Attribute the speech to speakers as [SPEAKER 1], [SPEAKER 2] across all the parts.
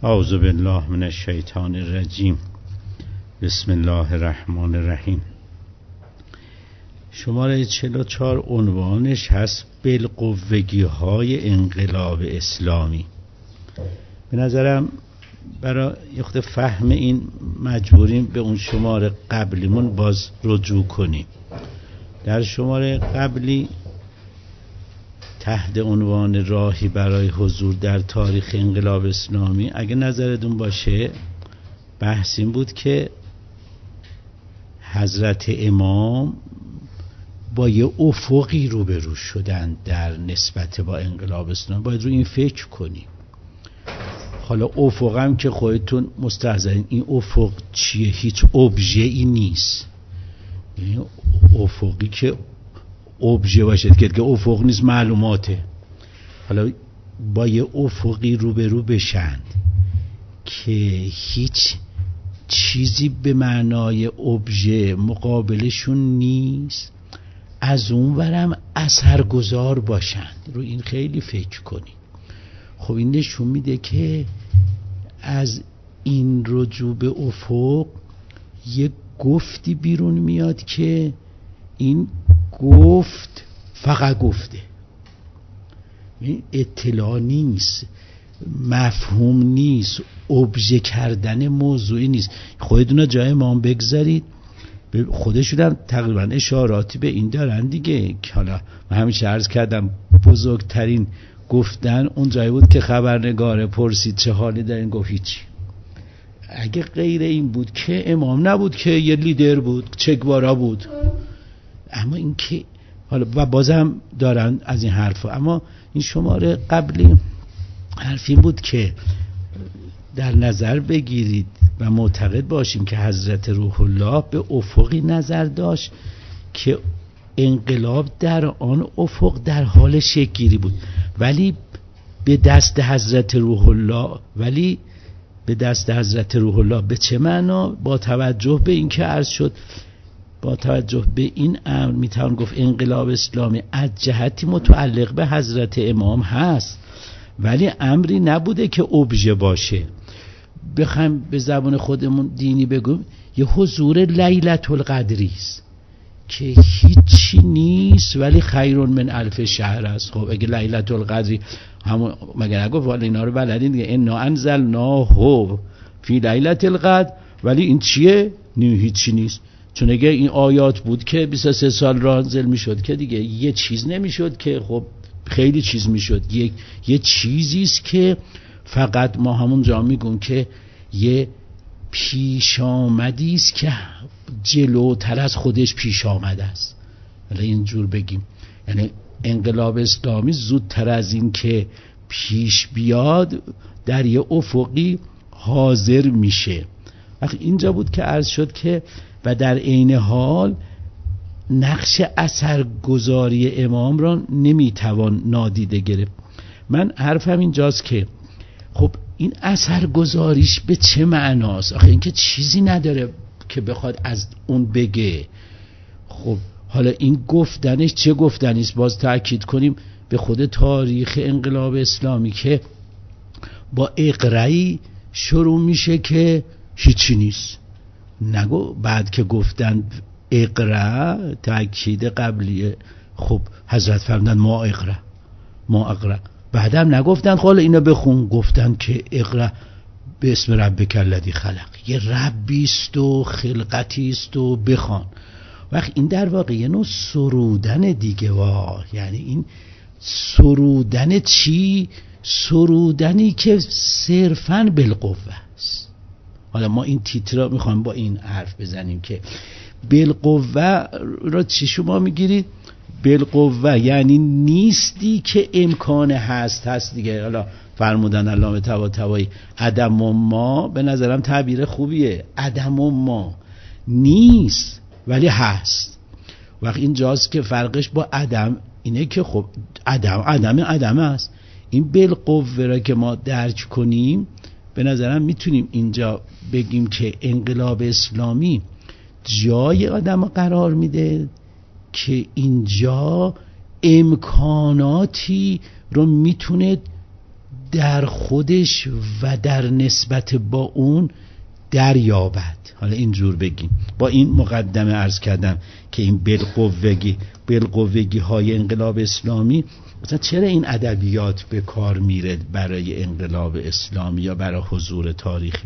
[SPEAKER 1] اعوذ بالله من الشیطان الرجیم. بسم الله الرحمن الرحیم. شماره 44 عنوانش هست بالقوگی های انقلاب اسلامی. به نظرم برای یه خود فهم این مجبوریم به اون شماره قبلیمون باز رجوع کنیم. در شماره قبلی تحت عنوان راهی برای حضور در تاریخ انقلاب اسلامی، اگه نظرتون باشه، بحث این بود که حضرت امام با یه افقی روبرو شدن در نسبت با انقلاب اسلامی. باید رو این فکر کنیم. حالا افق هم که خودتون مستحضرین، این افق چیه؟ هیچ ابژه‌ای نیست. یعنی افقی که ابژه باشه که افق نیست، معلوماته. حالا با یه افقی روبرو بشن که هیچ چیزی به معنای ابژه مقابلشون نیست، از اون ورم اثرگذار باشن. رو این خیلی فکر کنید. خب این نشون میده که از این رجوع به افق یه گفتی بیرون میاد که این گفت فقط گفته، این اطلاع نیست، مفهوم نیست، ابژه کردن موضوعی نیست. خودتون جای امام بگذارید، خودشون هم تقریبا اشاراتی به این دارن دیگه. که حالا من همیشه عرض کردم بزرگترین گفتن اون جایی بود که خبرنگار پرسید چه حالی دارین، گفت هیچی. اگه غیر این بود که امام نبود، که یه لیدر بود، چگوارا بود. اما این که حالا و بازم دارن از این حرفا. اما این شماره قبلی حرف این بود که در نظر بگیرید و معتقد باشیم که حضرت روح الله به افقی نظر داشت که انقلاب در آن افق در حال شکل گیری بود، ولی به دست حضرت روح الله به چه معنا؟ با توجه به این که عرض شد، با توجه به این امر میتوان گفت انقلاب اسلامی از جهتی متعلق به حضرت امام هست، ولی امری نبوده که ابژه باشه. بخوایم به زبان خودمون دینی بگم، یه حضور لیلة القدری است که هیچی نیست ولی خیر من الف شهر است. خب اگه لیلة القدری همون مگر نگفت والا اینا رو بلدین دیگه، انا انزلناه فی لیلة القدر، ولی این چیه؟ هیچی نیست. چون اگه این آیات بود که 23 سال نازل میشد که دیگه یه چیز نمیشد، که خب خیلی چیز میشد. یه چیزی است که فقط ما همون جا میگیم که یه پیش آمدی است که جلوتر از خودش پیش آمده است. ولی اینجور بگیم، یعنی انقلاب اسلامی زودتر از این که پیش بیاد در یه افقی حاضر میشه. وقتی اینجا بود که عرض شد که و در عین حال نقش اثرگذاری امام را نمیتوان نادیده گرفت. من حرفم اینجاست که خب این اثرگذاریش به چه معناست؟ آخه اینکه چیزی نداره که بخواد از اون بگه. خب حالا این گفتنش چه گفتنیست؟ باز تأکید کنیم به خود تاریخ انقلاب اسلامی که با اقرایی شروع میشه که هیچی نیست. نگو بعد که گفتن اقرا، تأکید قبلیه. خب حضرت فرمودن ما اقرا. بعدم نگفتن خب اینو بخون، گفتن که اقرا به اسم ربک الذی خلق. یه ربی است و خلقتی است و بخوان. وقت این در واقع یه نوع سرودن دیگه. یعنی این سرودن چی؟ سرودنی که صرفاً بالقوه است. حالا ما این تیتر رو میخوایم با این حرف بزنیم که بالقوه را چی شما میگیرید؟ بالقوه یعنی نیستی که امکان هست دیگه. حالا فرمودن علامه طباطبایی عدم ما، به نظرم تعبیر خوبیه. عدم ما نیست ولی هست. وقت اینجاست که فرقش با عدم اینه که خب عدم است. این بالقوه را که ما درک کنیم، به نظرم میتونیم اینجا بگیم که انقلاب اسلامی جای آدم قرار میده که اینجا امکاناتی رو میتونه در خودش و در نسبت با اون دریابد. حالا اینجور بگیم، با این مقدمه عرض کردم که این بالقوگی های انقلاب اسلامی، مثلا چرا این ادبیات به کار میره برای انقلاب اسلامی یا برای حضور تاریخی؟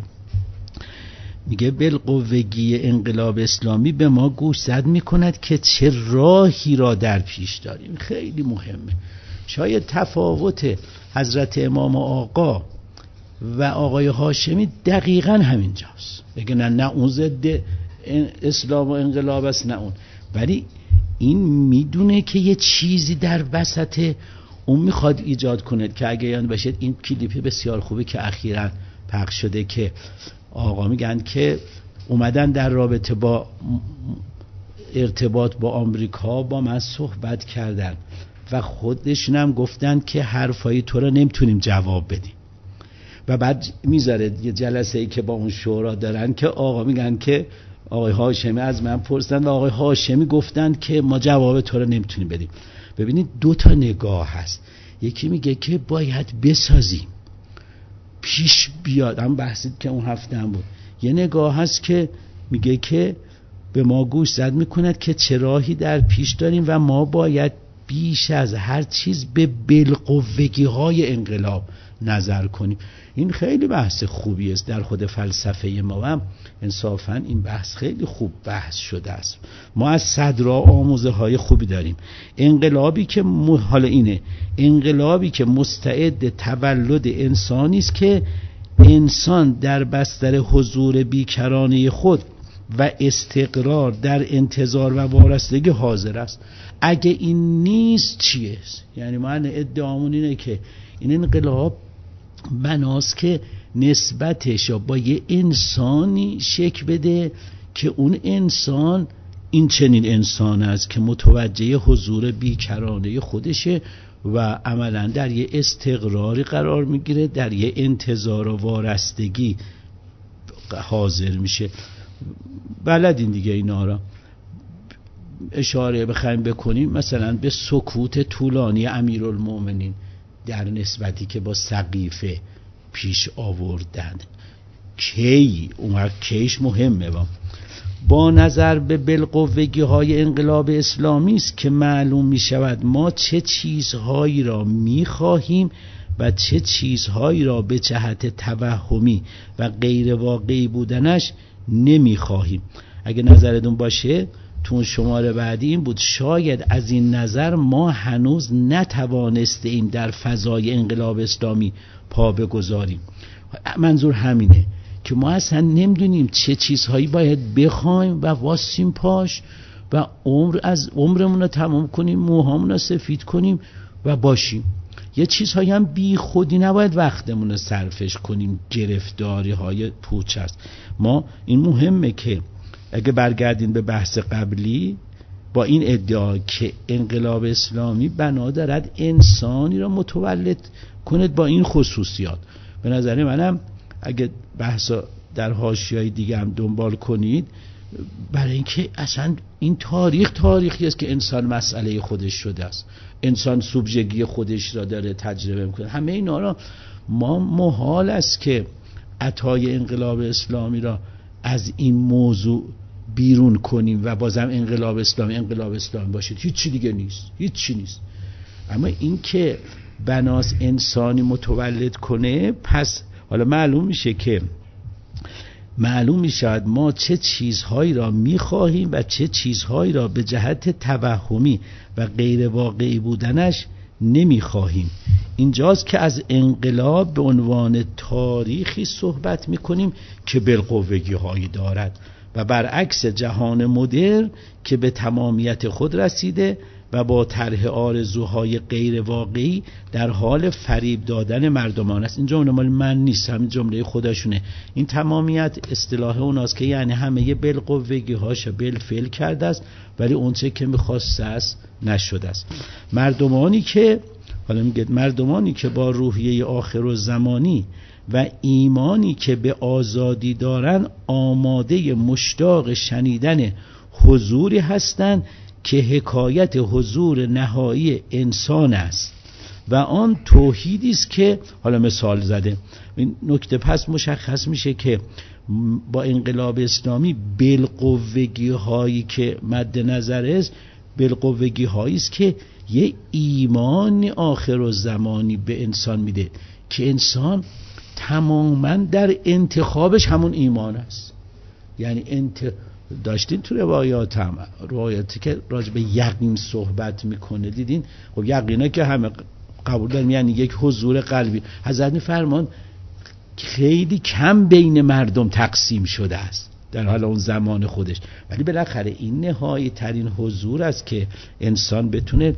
[SPEAKER 1] میگه بالقوگی انقلاب اسلامی به ما گوشزد میکند که چه راهی را در پیش داریم. خیلی مهمه. شاید تفاوت حضرت امام آقا و آقای هاشمی دقیقاً همینجاست. بگه نه اون ضد اسلام و انقلاب است، نه اون، ولی این میدونه که یه چیزی در وسط اون میخواد ایجاد کنه که اگه یاد باشه این کلیپ بسیار خوبه که اخیراً پخش شده که آقا میگن که اومدن در رابطه با ارتباط با آمریکا با من صحبت کردن و خودشون هم گفتن که حرفای تو رو نمیتونیم جواب بدیم. و بعد میذاره یه جلسه ای که با اون شورا دارن که آقا میگن که آقای هاشمی از من پرسیدن و آقای هاشمی گفتن که ما جواب تو رو نمیتونیم بدیم. ببینید دو تا نگاه هست. یکی میگه که باید بسازیم پیش بیاد، هم بحثید که اون هفته هم بود. یه نگاه هست که میگه که به ما گوش زد میکند که چه راهی در پیش داریم و ما باید بیش از هر چیز به بالقوگی های انقلاب نظر کنیم. این خیلی بحث خوبی است. در خود فلسفه ما هم انصافا این بحث خیلی خوب بحث شده است. ما از صدرا آموزه های خوبی داریم. انقلابی که حالا اینه، انقلابی که مستعد تولد انسانی است که انسان در بستر حضور بیکرانه خود و استقرار در انتظار و وارستگی حاضر است. اگه این نیست چیه؟ یعنی من ادعامون اینه که این انقلاب بناست که نسبتش با یه انسانی شکل بده که اون انسان این چنین انسان است که متوجه حضور بیکرانه خودشه و عملا در یه استقراری قرار میگیره، در یه انتظار و وارستگی حاضر میشه. بلدین دیگه اینا را اشاره بخوایم بکنیم مثلا به سکوت طولانی امیرالمومنین در نسبتی که با سقیفه پیش آوردن. اون کیش مهمه. با نظر به بالقوگی های انقلاب اسلامی است که معلوم می شود ما چه چیزهایی را می خواهیم و چه چیزهایی را به جهت توهمی و غیر واقعی بودنش نمی خواهیم. اگه نظرتون باشه تو شماره بعدی این بود، شاید از این نظر ما هنوز نتوانستیم در فضای انقلاب اسلامی پا بگذاریم. منظور همینه که ما اصلا نمیدونیم چه چیزهایی باید بخوایم و واسیم پاش و عمرمون رو تمام کنیم، موهامون رو سفید کنیم و باشیم. یه چیزهایی هم بی خودی نباید وقتمون رو صرفش کنیم، گرفتاری های پوچ است. ما این مهمه که اگه برگردین به بحث قبلی با این ادعا که انقلاب اسلامی بنا دارد انسانی را متولد کند با این خصوصیات، به نظر منم اگه بحثا در حاشیه‌های دیگه هم دنبال کنید، برای اینکه اصلا این تاریخی است که انسان مسئله خودش شده است، انسان سوبژگی خودش را داره تجربه میکنه. همه اینا را ما محال است که عطای انقلاب اسلامی را از این موضوع بیرون کنیم و بازم انقلاب اسلامی باشید. هیچی دیگه نیست، هیچی نیست. اما این که بناس انسانی متولد کنه، پس حالا معلوم میشه ما چه چیزهایی را میخواهیم و چه چیزهایی را به جهت توهمی و غیر واقعی بودنش نمیخواهیم. اینجاست که از انقلاب به عنوان تاریخی صحبت میکنیم که بالقوگی هایی دارد و برعکس جهان مدرن که به تمامیت خود رسیده و با طرح آرزوهای غیر واقعی در حال فریب دادن مردمان است. این جمله مال من نیست، همین جمله خودشونه. این تمامیت اصطلاح اوناست که یعنی همه بالقوگی هاش بالفعل کرده است ولی اونچه که میخواست است نشده است. مردمانی که با روحیه آخرالزمانی و ایمانی که به آزادی دارن آماده مشتاق شنیدن حضوری هستند که حکایت حضور نهایی انسان است و آن توحیدی است که حالا مثال زده. این نکته پس مشخص میشه که با انقلاب اسلامی بالقوگی هایی که مد نظر است، بالقوگی هایی است که یه ایمان آخر الزمانی به انسان میده که انسان تماما در انتخابش همون ایمان است. یعنی داشتین تو روایاتی که راجع به یقین صحبت میکنه دیدین. خب یقینه که همه قبول داریم، یعنی یک حضور قلبی. حضرت میفرمان خیلی کم بین مردم تقسیم شده است در حال اون زمان خودش، ولی بالاخره این نهایی ترین حضور است که انسان بتونه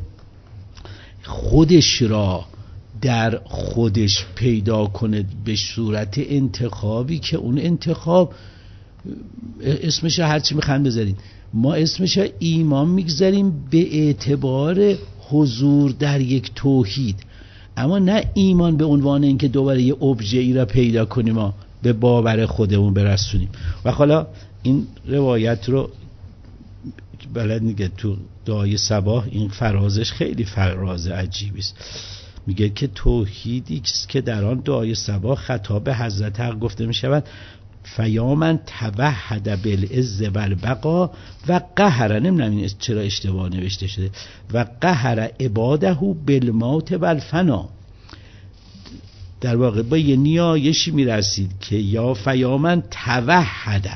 [SPEAKER 1] خودش را در خودش پیدا کنه به صورت انتخابی که اون انتخاب اسمش هرچی میخوان بذارید، ما اسمش ایمان میگذاریم به اعتبار حضور در یک توحید، اما نه ایمان به عنوان اینکه دوباره یه ابژه‌ای را پیدا کنیم ما به باور خودمون برسونیم. و حالا این روایت رو بلد میگه تو دعای صباح، این فرازش خیلی فراز عجیبی است. میگه که توحیدی که در آن دعای صباح خطاب حضرت حق گفته میشود فیا من توحد بالعز والبقا و قهر، نمیدونم این چرا اشتباه نوشته شده، و قهر عباده بالموت والفنا. در واقع با یه نیایشی میرسید که یا فیا من توحد،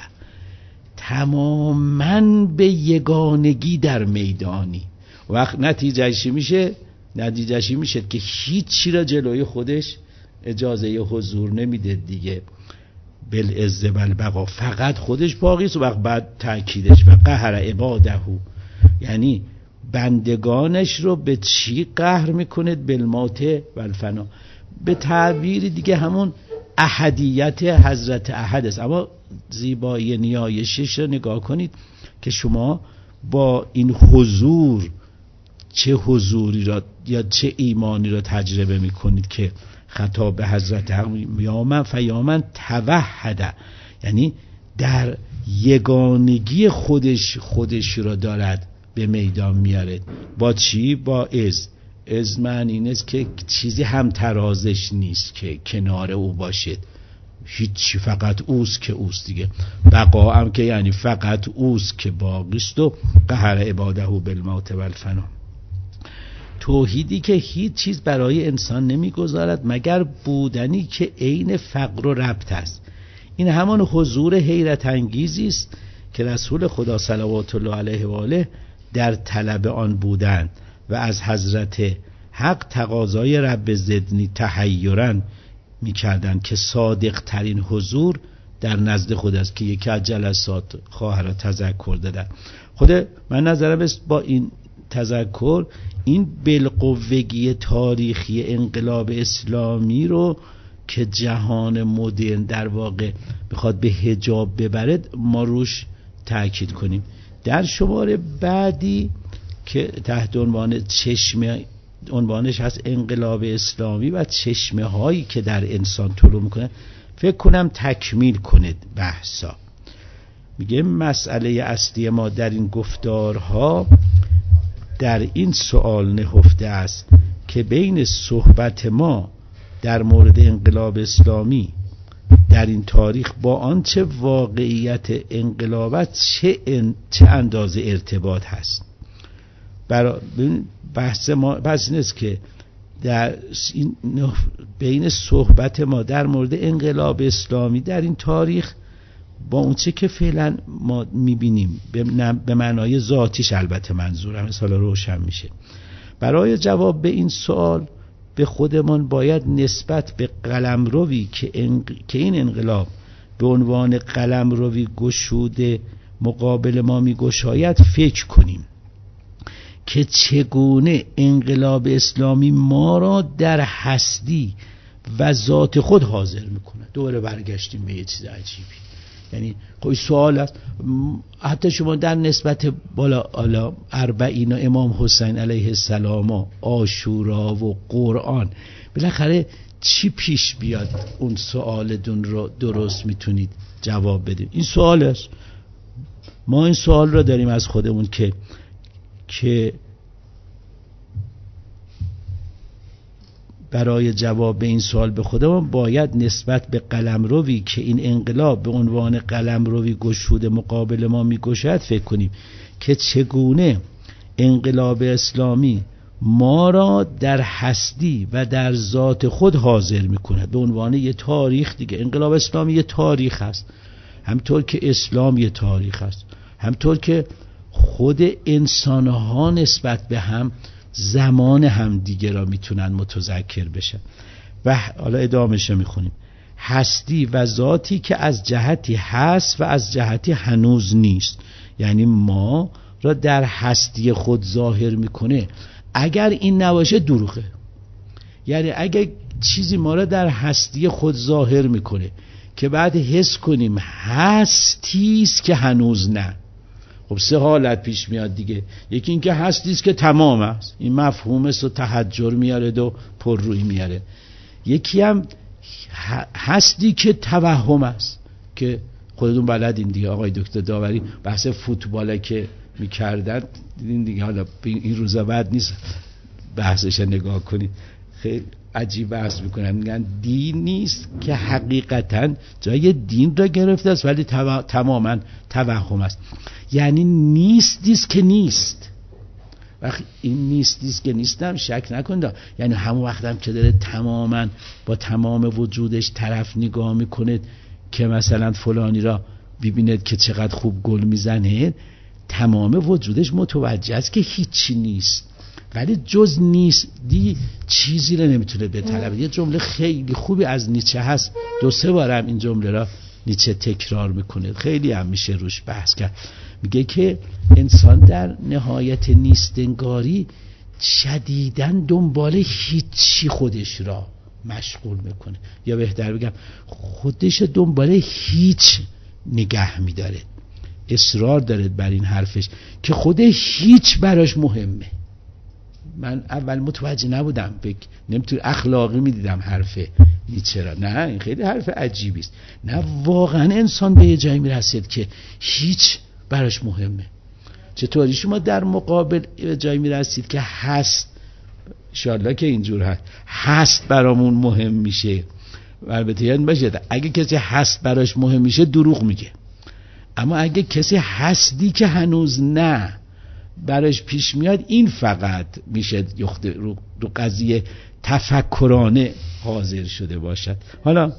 [SPEAKER 1] تماماً به یگانگی در میدانی. وقت نتیجهشی میشه که هیچی را جلوی خودش اجازه حضور نمیده دیگه. بالعز والبقا، فقط خودش باقی است. و وقت بعد تأکیدش و قهر عباده، یعنی بندگانش رو به چی قهر میکنه؟ بالموت والفنا. به تعبیر دیگه همون احدیت حضرت احد است. اما زیبایی نیایشش رو نگاه کنید که شما با این حضور چه حضوری را یا چه ایمانی را تجربه میکنید که خطاب به حضرت حق یامن فیامن توحد، یعنی در یگانگی خودش را دارد به میدان میاره. با چی؟ با از معنی این است که چیزی هم ترازش نیست که کنار او باشد، هیچی، فقط اوست که اوست دیگه. بقا هم که یعنی فقط اوست که باقیست. و قهر عباده بالموت والفنا، توحیدی که هیچ چیز برای انسان نمیگذارد مگر بودنی که عین فقر و ربط است. این همان حضور حیرت انگیزی است که رسول خدا صلوات الله علیه و آله در طلب آن بودند و از حضرت حق تقاضای رب زدنی تحیرا می‌کردند که صادق ترین حضور در نزد خود است که یکی از جلسات خواهرها تذکر دادن. خود من نظرم است با این تذکر این بالقوگی تاریخی انقلاب اسلامی رو که جهان مدرن در واقع بخواد به حجاب ببرد ما روش تأکید کنیم. در شماره بعدی که تحت عنوانش هست انقلاب اسلامی و چشمه هایی که در انسان طلوع میکنه، فکر کنم تکمیل کنید بحثا. میگه مسئله اصلی ما در این گفتارها در این سوال نهفته است که بین صحبت ما در مورد انقلاب اسلامی در این تاریخ با آنچه واقعیت انقلابات چه اندازه ارتباط هست. بحث ما بحث این است که در این بین صحبت ما در مورد انقلاب اسلامی در این تاریخ با اون چه که فعلا ما میبینیم به معنای ذاتیش، البته منظورم مثلا روشن میشه. برای جواب به این سوال به خودمان باید نسبت به قلمروی که این انقلاب به عنوان قلمروی گشوده مقابل ما میگشاید فکر کنیم که چگونه انقلاب اسلامی ما را در هستی و ذات خود حاضر میکنه. دوباره برگشتیم به یه چیز عجیبی. یعنی خب سوال است، حتی شما در نسبت بالا اربعین و امام حسین علیه السلام و عاشورا و قرآن بالاخره چی پیش بیاد اون سوالتون رو درست میتونید جواب بدید؟ این سوال است. ما این سوال رو داریم از خودمون که برای جواب به این سوال به خودمون باید نسبت به قلمروی که این انقلاب به عنوان قلمروی گشوده مقابل ما میگشد فکر کنیم که چگونه انقلاب اسلامی ما را در هستی و در ذات خود حاضر میکند به عنوان یه تاریخ دیگه. انقلاب اسلامی یه تاریخ هست، همطور که اسلام یه تاریخ هست، همطور که خود انسانها نسبت به هم زمان هم دیگه را میتونن متذکر بشن. و حالا ادامهش رو میخونیم. هستی و ذاتی که از جهتی هست و از جهتی هنوز نیست، یعنی ما را در هستی خود ظاهر میکنه. اگر این نباشه دروغه. یعنی اگر چیزی ما را در هستی خود ظاهر میکنه که بعد حس کنیم هستیست که هنوز نه، خب سه حالت پیش میاد دیگه. یکی این که هستیست که تمام است، این مفهوم است و تحجر میاره و پر روی میاره. یکی هم هستی که توهم است که خودتون بلدین دیگه، آقای دکتر داوری بحث فوتباله که میکردن دیدین دیگه. حالا این روزا بعد نیست بحثش نگاه کنید، خیلی عجیب بحث میکنن، میگن دین نیست که حقیقتا جای دین را گرفته است ولی تماما توهم است. یعنی نیستیست که نیست. وقتی این نیستیست که نیستم شک نکنید، یعنی همون وقت هم که داره تماما با تمام وجودش طرف نگاه میکنه که مثلا فلانی را ببیند که چقدر خوب گل میزنه، تمام وجودش متوجه است که هیچی نیست، ولی جز نیستی چیزی رو نمیتونه بطلبه. یه جمله خیلی خوبی از نیچه هست، 2-3 بار هم این جمله را نیچه تکرار میکنه، خیلی هم میشه روش بحث کرد. میگه که انسان در نهایت نیستنگاری شدیداً دنبال هیچی خودش را مشغول میکنه، یا بهتر بگم خودش دنبال هیچ نگه میداره. اصرار داره بر این حرفش که خود هیچ براش مهمه. من اول متوجه نبودم، نمیتونم اخلاقی میدیدم حرف نیچه را. نه این خیلی حرف عجیبی است. نه واقعا انسان به یه جایی میرسید که هیچ براش مهمه. چطوری شما در مقابل به جایی میرسید که هست، انشالله که اینجور هست برامون مهم میشه. البته یاد باشه اگه کسی هست براش مهم میشه دروغ میگه، اما اگه کسی هستی که هنوز نه براش پیش میاد، این فقط میشه رو قضیه تفکرانه حاضر شده باشد. حالا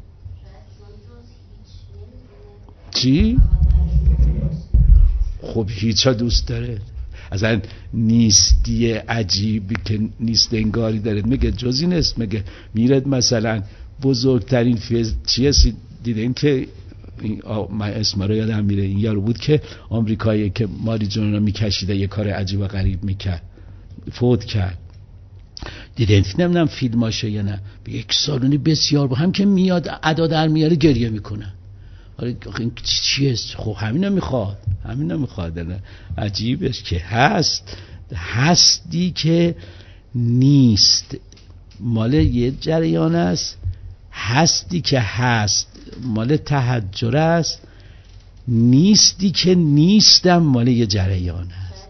[SPEAKER 1] چی؟ خب هیچ ها دوست داره، اصلا نیستی عجیبی که نیست انگاری داره. میگه جز این است، میگه میرد مثلا بزرگترین چیه دیدین که من اسم رو یادم میره، این یارو بود که آمریکایی که ماری جون رو میکشیده یه کار عجیب و غریب میکرد، فوت کرد. دیدین نمیدونم فیلماشه یا نه، به یک سالونی بسیار با هم که میاد ادا در میاره گریه میکنن. آره این چیه؟ خب همینا میخواد. عجیبش که هستی که نیست مال یه جریان است، هستی که هست مال تحجر است، نیستی که نیستم مال یه جریان است.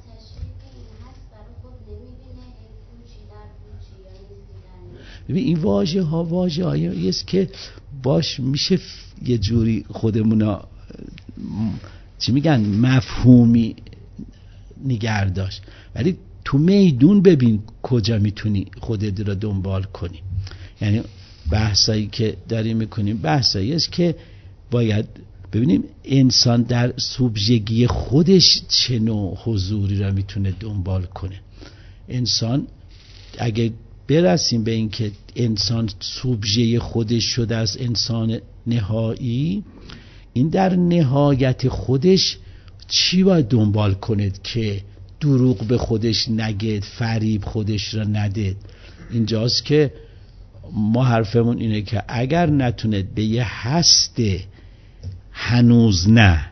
[SPEAKER 1] ببین این واژه هایی است که باش میشه یه جوری خودمونا چی میگن مفهومی نگه داشت، ولی تو میدون ببین کجا میتونی خودت را دنبال کنی. یعنی بحثایی که داریم میکنیم بحثایی است که باید ببینیم انسان در سوبژگی خودش چه نوع حضوری را میتونه دنبال کنه. انسان اگه برسیم به این که انسان سوبژه خودش شده از انسان نهایی، این در نهایت خودش چی باید دنبال کند که دروغ به خودش نگید، فریب خودش را ندید. اینجاست که ما حرفمون اینه که اگر نتوند به یه هست هنوز نه،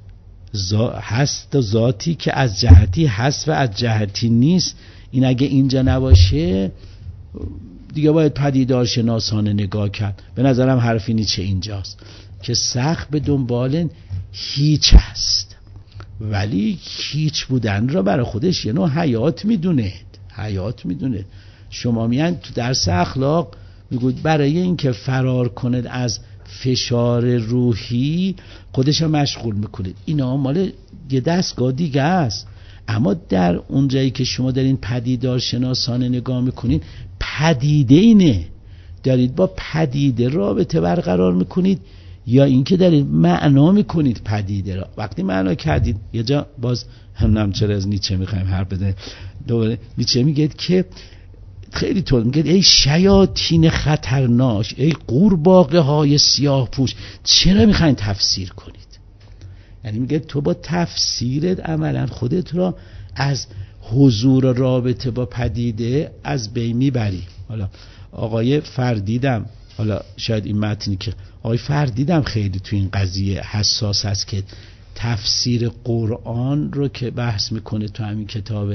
[SPEAKER 1] هست ذاتی که از جهتی هست و از جهتی نیست، این اگه اینجا نباشه دیگه باید پدیدار شناسانه نگاه کرد. به نظرم حرفی نیچه اینجاست که سخت به دنبال هیچ هست، ولی هیچ بودن را برای خودش یه نوع حیات میدونه. شما میان تو درس اخلاق میگوید برای اینکه فرار کنید از فشار روحی خودش رو مشغول میکنید. اینا مال یه دستگاه دیگه است. اما در اونجایی که شما دارین پدیدار شناسانه نگاه میکنید، پدیده اینه، دارید با پدیده رابطه برقرار میکنید یا اینکه دارید معنا میکنید پدیده را. وقتی معنا کردید، یه جا باز هم چرا از نیچه میخوایم حرف بزنیم، دوباره نیچه میگه که خیلی طول میگه ای شیاطین خطرناک، ای قورباغه های سیاه پوش، چرا میخواین تفسیر کنید؟ یعنی میگه تو با تفسیرت عملا خودت را از حضور رابطه با پدیده از بین میبری. حالا آقای فردیدم، حالا شاید این متنی که آقای فردیدم خیلی تو این قضیه حساس است که تفسیر قرآن رو که بحث میکنه تو همین کتاب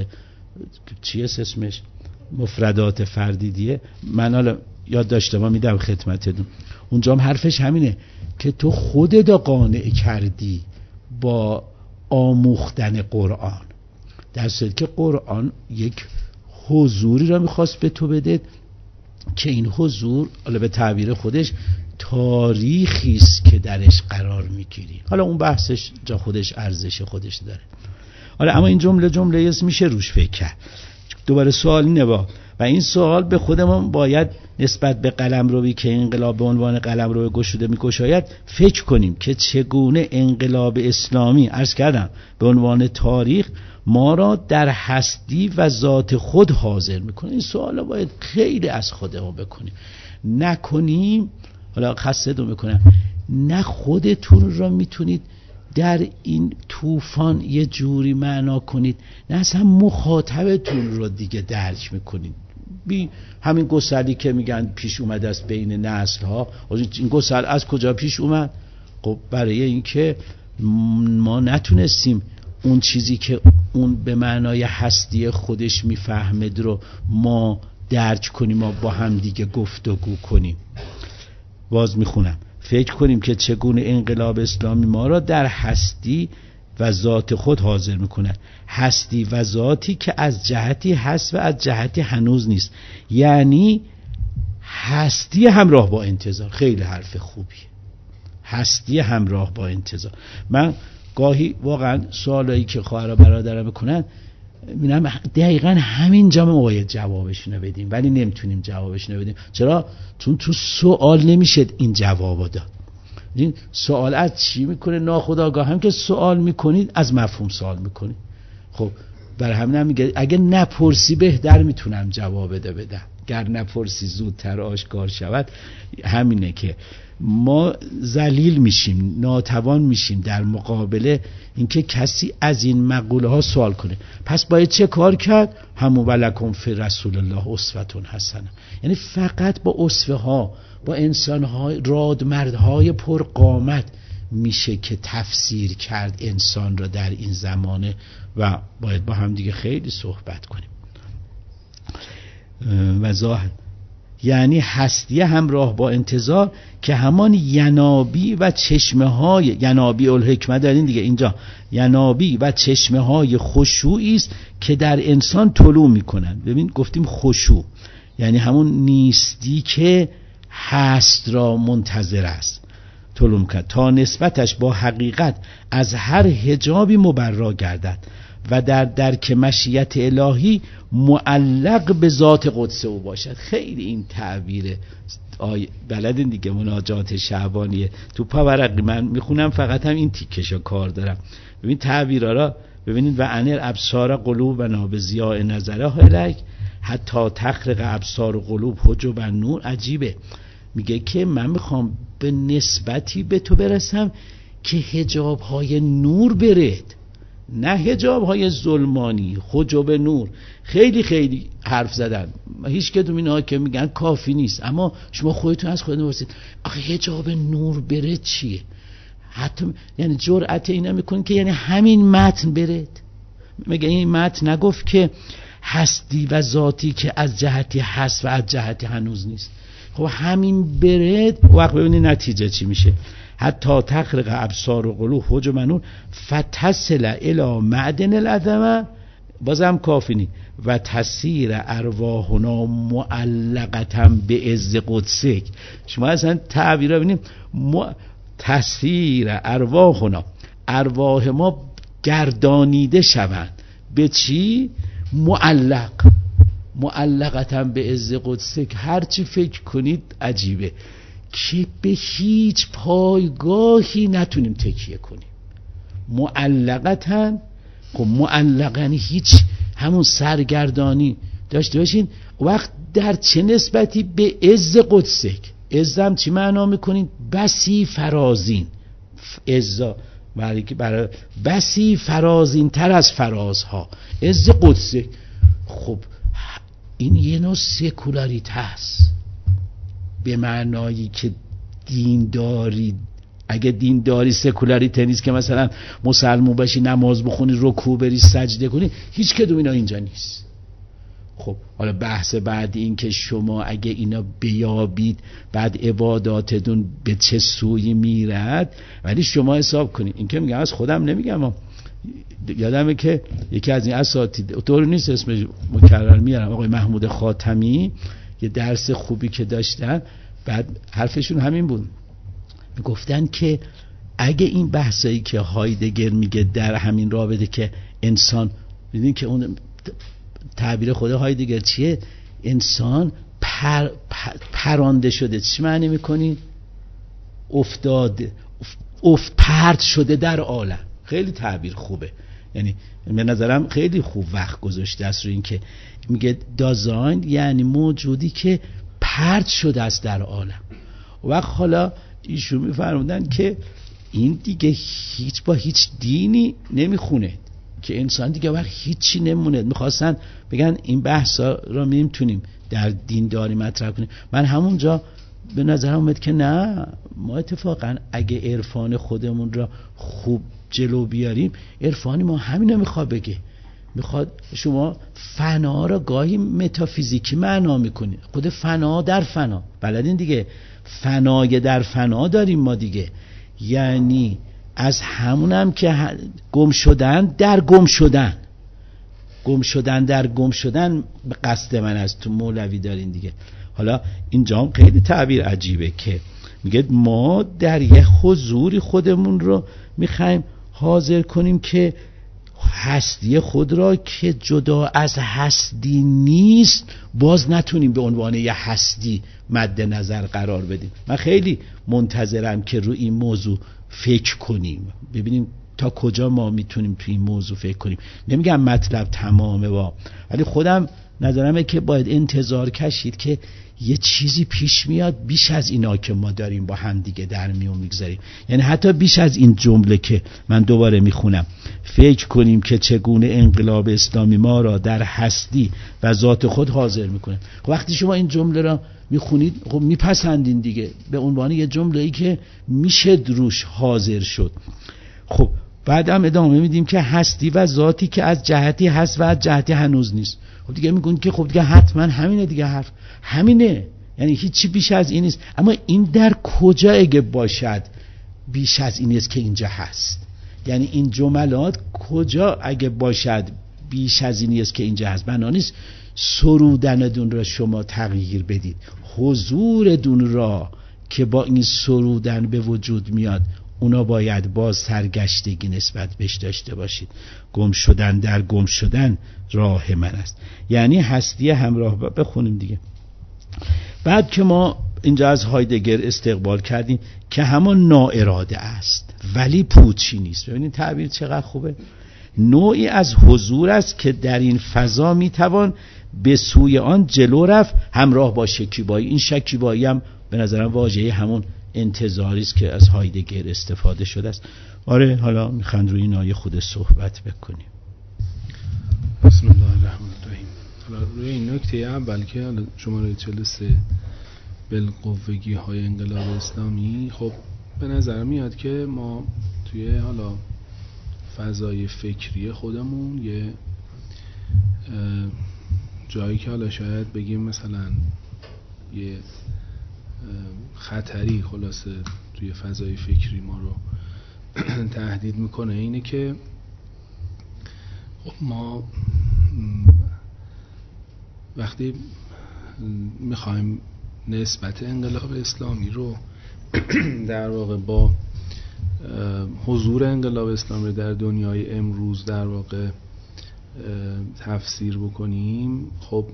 [SPEAKER 1] چیه اسمش، مفردات فردیدیه، من حالا یاد داشتم میدم خدمتتون. اونجا هم حرفش همینه که تو خودت قانع کردی با آموختن قرآن، در صورتی که قرآن یک حضوری را میخواست به تو بده که این حضور حالا به تعبیر خودش تاریخی است که درش قرار میگیری. حالا اون بحثش جا خودش ارزش خودش داره. حالا اما این جمله میشه روش فکر کرد. دوباره سوال اینه و این سوال به خودمون باید نسبت به قلمروی که انقلاب به عنوان قلمرو گشوده میگشاید فکر کنیم که چگونه انقلاب اسلامی، عرض کردم به عنوان تاریخ، ما را در هستی و ذات خود حاضر میکنه. این سوال باید خیلی از خودمون بکنیم. نکنیم، حالا خستتون میکنم، نه خودتون را میتونید در این طوفان یه جوری معنا کنید، نه اصلا مخاطبتون رو دیگه درک میکنید. همین گسلی که میگن پیش اومده است بین نسل ها، این گسل از کجا پیش اومد؟ خب برای اینکه ما نتونستیم اون چیزی که اون به معنای هستی خودش میفهمد رو ما درک کنیم، ما با هم دیگه گفتگو کنیم. باز میخونم، فکر کنیم که چگونه انقلاب اسلامی ما را در هستی و ذات خود حاضر میکنه. هستی و ذاتی که از جهتی هست و از جهتی هنوز نیست، یعنی هستی همراه با انتظار. خیلی حرف خوبیه، هستی همراه با انتظار. من گاهی واقعا سوالایی که خواهر و برادرم میکنن میبینم دقیقا همین جا ما باید جوابشونو بدیم، ولی نمیتونیم جوابشونو بدیم. چرا؟ چون تو سوال نمیشه این جوابو داد. این سوال از چی میکنه؟ ناخودآگاه هم که سوال میکنید از مفهوم سوال میکنید. خب برای همین هم میگه اگه نپرسی بهتر میتونم جواب بدم، گر نپرسی زودتر آشکار شود. همینه که ما ذلیل میشیم، ناتوان میشیم در مقابل اینکه کسی از این مقوله ها سوال کنه. پس باید چه کار کرد؟ همون ولکم فی رسول الله اسوه حسنه. یعنی فقط با اسوه ها، با انسان های رادمردهای پرقامت میشه که تفسیر کرد انسان را در این زمانه و باید با هم دیگه خیلی صحبت کنیم. و ظاهر یعنی هستی همراه با انتظار که همان ینابی و چشمه های، ینابی الحکمه دارین دیگه اینجا، ینابی و چشمه های خشوعی است که در انسان طلوع میکنن. ببین گفتیم خشوع یعنی همون نیستی که هست را منتظر است، طلوع میکند تا نسبتش با حقیقت از هر حجابی مبرا گردد و در درک مشیت الهی معلق به ذات قدس او باشد. خیلی این تعبیر بلدین دیگه، مناجات شعبانیه تو پاورقی من میخونم، فقط هم این تیکشو کار دارم. ببین تعبیرها را ببینید. و انر ابصار قلوبنا بضیاء نظره الیک حتی تخرق ابصار قلوب حجب النور. عجیبه، میگه که من میخوام به نسبتی به تو برسم که حجاب های نور برد، نه حجاب های ظلمانی. حجاب نور خیلی خیلی حرف زدن، هیچ کدوم اینها که میگن کافی نیست، اما شما خودتون از خودتون بپرسید آخه حجاب نور برد چیه؟ حتی یعنی جرأت اینا میکنین که یعنی همین متن برد. میگه این متن نگفت که هستی و ذاتی که از جهتی هست و از جهتی هنوز نیست. خب همین برد وقت ببینید نتیجه چی میشه. حتی تخرق ابصار و قلوب حجب نور فتصل الی معدن العدمه بازم کافی نی و تسیر ارواحنا معلقتا به عز قدسک. شما اصلا تعبیر رو ببینید، تسیر ارواحنا، ارواح ما گردانیده شوند به چی؟ معلقتا به عز قدسک. هر چی فکر کنید عجیبه که به هیچ پایگاهی نتونیم تکیه کنیم. معلقتا، خب معلقا هیچ، همون سرگردانی داشته باشین. وقت در چه نسبتی؟ به عز قدسک. عزم چی معنا میکنین؟ بسی فرازین. عزا برای بسی فرازین تر از فرازها، عز قدسک. خب این یه نوع سکولاریته هست، به معنایی که دینداری، اگه دینداری سکولاریته نیست که مثلا مسلمون باشی، نماز بخونی، رکوع بری، سجده کنی، هیچ کدوم اینا اینجا نیست. خب حالا بحث بعد این که شما اگه اینا بیابید بعد عباداتتون به چه سوی میرد. ولی شما حساب کنید، این که میگم از خودم نمیگم، یادمه که یکی از این اساتید، طور نیست اسمش مکرر میارم، آقای محمود خاتمی، یه درس خوبی که داشتن، بعد حرفشون همین بود، میگفتن که اگه این بحثایی که هایدگر میگه در همین رابطه که انسان، ببینید که اون تعبیر خود هایدگر چیه؟ انسان پرانده شده. چی معنی میکنی؟ افتاده، پرت شده در عالم. خیلی تعبیر خوبه، یعنی به نظرم خیلی خوب وقت گذاشته است روی این که میگه دازاین یعنی موجودی که پرت شده است در عالم. و حالا ایشون میفرمودن که این دیگه هیچ با هیچ دینی نمیخونه، که انسان دیگه وقت هیچی نمونه. میخواستن بگن این بحثا رو میتونیم در دینداری مطرح کنیم. من همونجا به نظرم اومد که نه، ما اتفاقا اگه عرفان خودمون را خوب جلو بیاریم، عرفانی ما همینو میخواد بگه. میخواد شما فنا را گاهی متافیزیکی معنا میکنید، خود فنا در فنا بلدین دیگه، فنای در فنا داریم ما دیگه، یعنی از همونم که گم شدن در گم شدن، گم شدن در گم شدن به قصد من از تو مولوی دارین دیگه. حالا اینجا خیلی تعبیر عجیبه که میگه ما در یه حضوری خودمون رو میخوایم حاضر کنیم که هستی خود را که جدا از هستی نیست باز نتونیم به عنوان یه هستی مد نظر قرار بدیم. من خیلی منتظرم که روی این موضوع فکر کنیم، ببینیم تا کجا ما میتونیم توی این موضوع فکر کنیم. نمیگم مطلب تمامه ولی خودم نظرمه که باید انتظار کشید که یه چیزی پیش میاد بیش از اینا که ما داریم با هم دیگه در میون میگذاریم، یعنی حتی بیش از این جمله که من دوباره میخونم، فکر کنیم که چگونه انقلاب اسلامی ما را در هستی و ذات خود حاضر میکنه. وقتی شما این جمله را میخونید خب میپسندین دیگه به عنوان یه جمله‌ای که میشه روش حاضر شد. خب بعدم ادامه میدیم که هستی و ذاتی که از جهتی هست و از جهتی هنوز نیست. خب دیگه میگن که خب دیگه حتما همینه دیگه، حرف همینه، یعنی هیچی بیش از این نیست. اما این در کجا اگه باشد بیش از این است که اینجا هست؟ یعنی این جملات کجا اگه باشد بیش از این است که اینجا هست؟ بنا نیست سرودنتون را شما تغییر بدید، حضورتون را که با این سرودن به وجود میاد اونا باید باز سرگشتگی نسبت بهش داشته باشید. گم شدن در گم شدن راه من است، یعنی هستی همراه. بخونیم دیگه. بعد که ما اینجا از هایدگر استقبال کردیم که همان نااراده است ولی پوچی نیست. ببینید تعبیر چقدر خوبه. نوعی از حضور است که در این فضا میتوان به سوی آن جلو رفت همراه با شکیبایی. این شکیبایی هم به نظرم واژه همون انتظاری است که از هایدگر استفاده شده است. آره حالا میخوان روی این آیه خود صحبت بکنیم.
[SPEAKER 2] بسم الله الرحمن الرحیم. حالا روی این نکته اول که حالا شماره 43 بالقوگی های انقلاب اسلامی، خب به نظر میاد که ما توی حالا فضای فکری خودمون یه جایی که حالا شاید بگیم مثلا یه خطری خلاصه توی فضای فکری ما رو تهدید میکنه، اینه که خب ما وقتی میخوایم نسبت انقلاب اسلامی رو در واقع با حضور انقلاب اسلامی در دنیای امروز در واقع تفسیر بکنیم، خب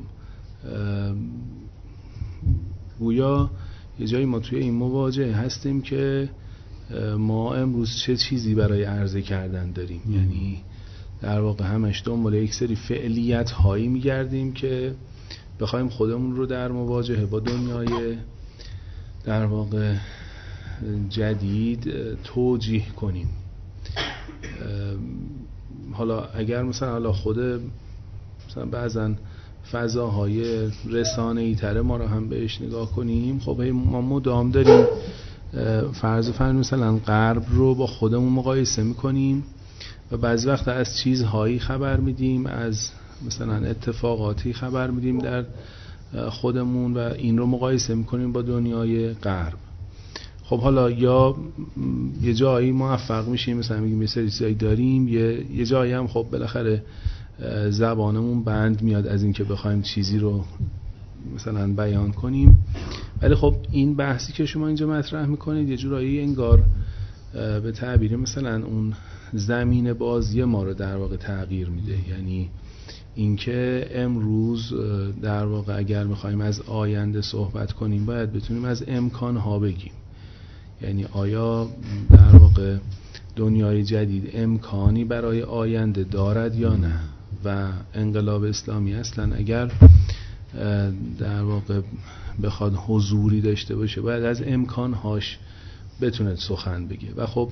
[SPEAKER 2] گویا یه جایی ما توی این مواجهه هستیم که ما امروز چه چیزی برای عرضه کردن داریم. یعنی در واقع همش دنبال یک سری فعلیت هایی میگردیم که بخوایم خودمون رو در مواجهه با دنیای در واقع جدید توجیه کنیم. حالا اگر مثلا خود مثلا بعضن فضاهای رسانه‌ای تره ما رو هم بهش نگاه کنیم، خب ما مدام داریم فرض مثلا غرب رو با خودمون مقایسه میکنیم و بعضی وقت از چیزهایی خبر میدیم، از مثلا اتفاقاتی خبر میدیم در خودمون و این رو مقایسه میکنیم با دنیای غرب. خب حالا یا یه جایی موفق میشیم، مثلا میگیم یه سری چیزایی داریم، یه جایی هم خب بالاخره زبانمون بند میاد از این که بخوایم چیزی رو مثلا بیان کنیم. ولی خب این بحثی که شما اینجا مطرح میکنید یه جورایی انگار به تعبیر مثلا اون زمین بازی ما رو در واقع تغییر میده. یعنی اینکه امروز در واقع اگر میخوایم از آینده صحبت کنیم باید بتونیم از امکانها بگیم. یعنی آیا در واقع دنیای جدید امکانی برای آینده دارد یا نه؟ و انقلاب اسلامی اصلا اگر در واقع بخواد حضوری داشته باشه باید از امکانهاش بتونه سخن بگه. و خب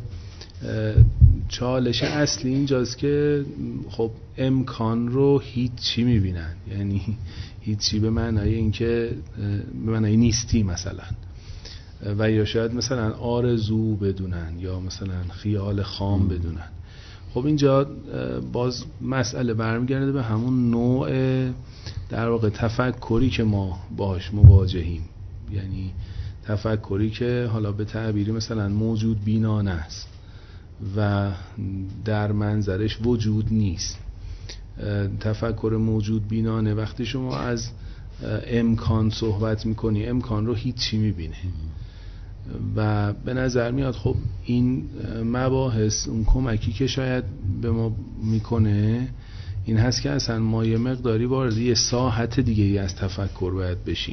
[SPEAKER 2] چالش اصلی اینجاست که خب امکان رو هیچی میبینن، یعنی هیچی به معنای اینکه به معنای نیستی مثلا، و یا شاید مثلا آرزو بدونن یا مثلا خیال خام بدونن. خب اینجا باز مسئله برمیگرده به همون نوع در واقع تفکری که ما باهاش مواجهیم. یعنی تفکری که حالا به تعبیری مثلا موجود بینانه است و در منظرش وجود نیست. تفکر موجود بینانه وقتی شما از امکان صحبت میکنی، امکان رو هیچی میبینه و به نظر میاد خب این مباحث اون کمکی که شاید به ما میکنه این هست که اصلا ما یه مقداری وارد یه ساحت دیگه ای از تفکر باید بشیم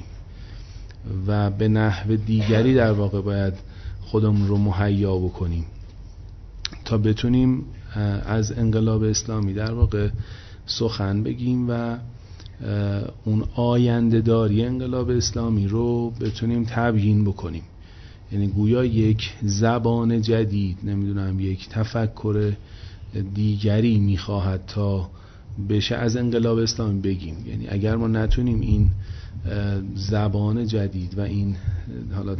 [SPEAKER 2] و به نحو دیگری در واقع باید خودمون رو مهیا بکنیم تا بتونیم از انقلاب اسلامی در واقع سخن بگیم و اون آینده داری انقلاب اسلامی رو بتونیم تبیین بکنیم. یعنی گویا یک زبان جدید، نمیدونم یک تفکر دیگری میخواهد تا بشه از انقلاب اسلامی بگیم. یعنی اگر ما نتونیم این زبان جدید و این حالا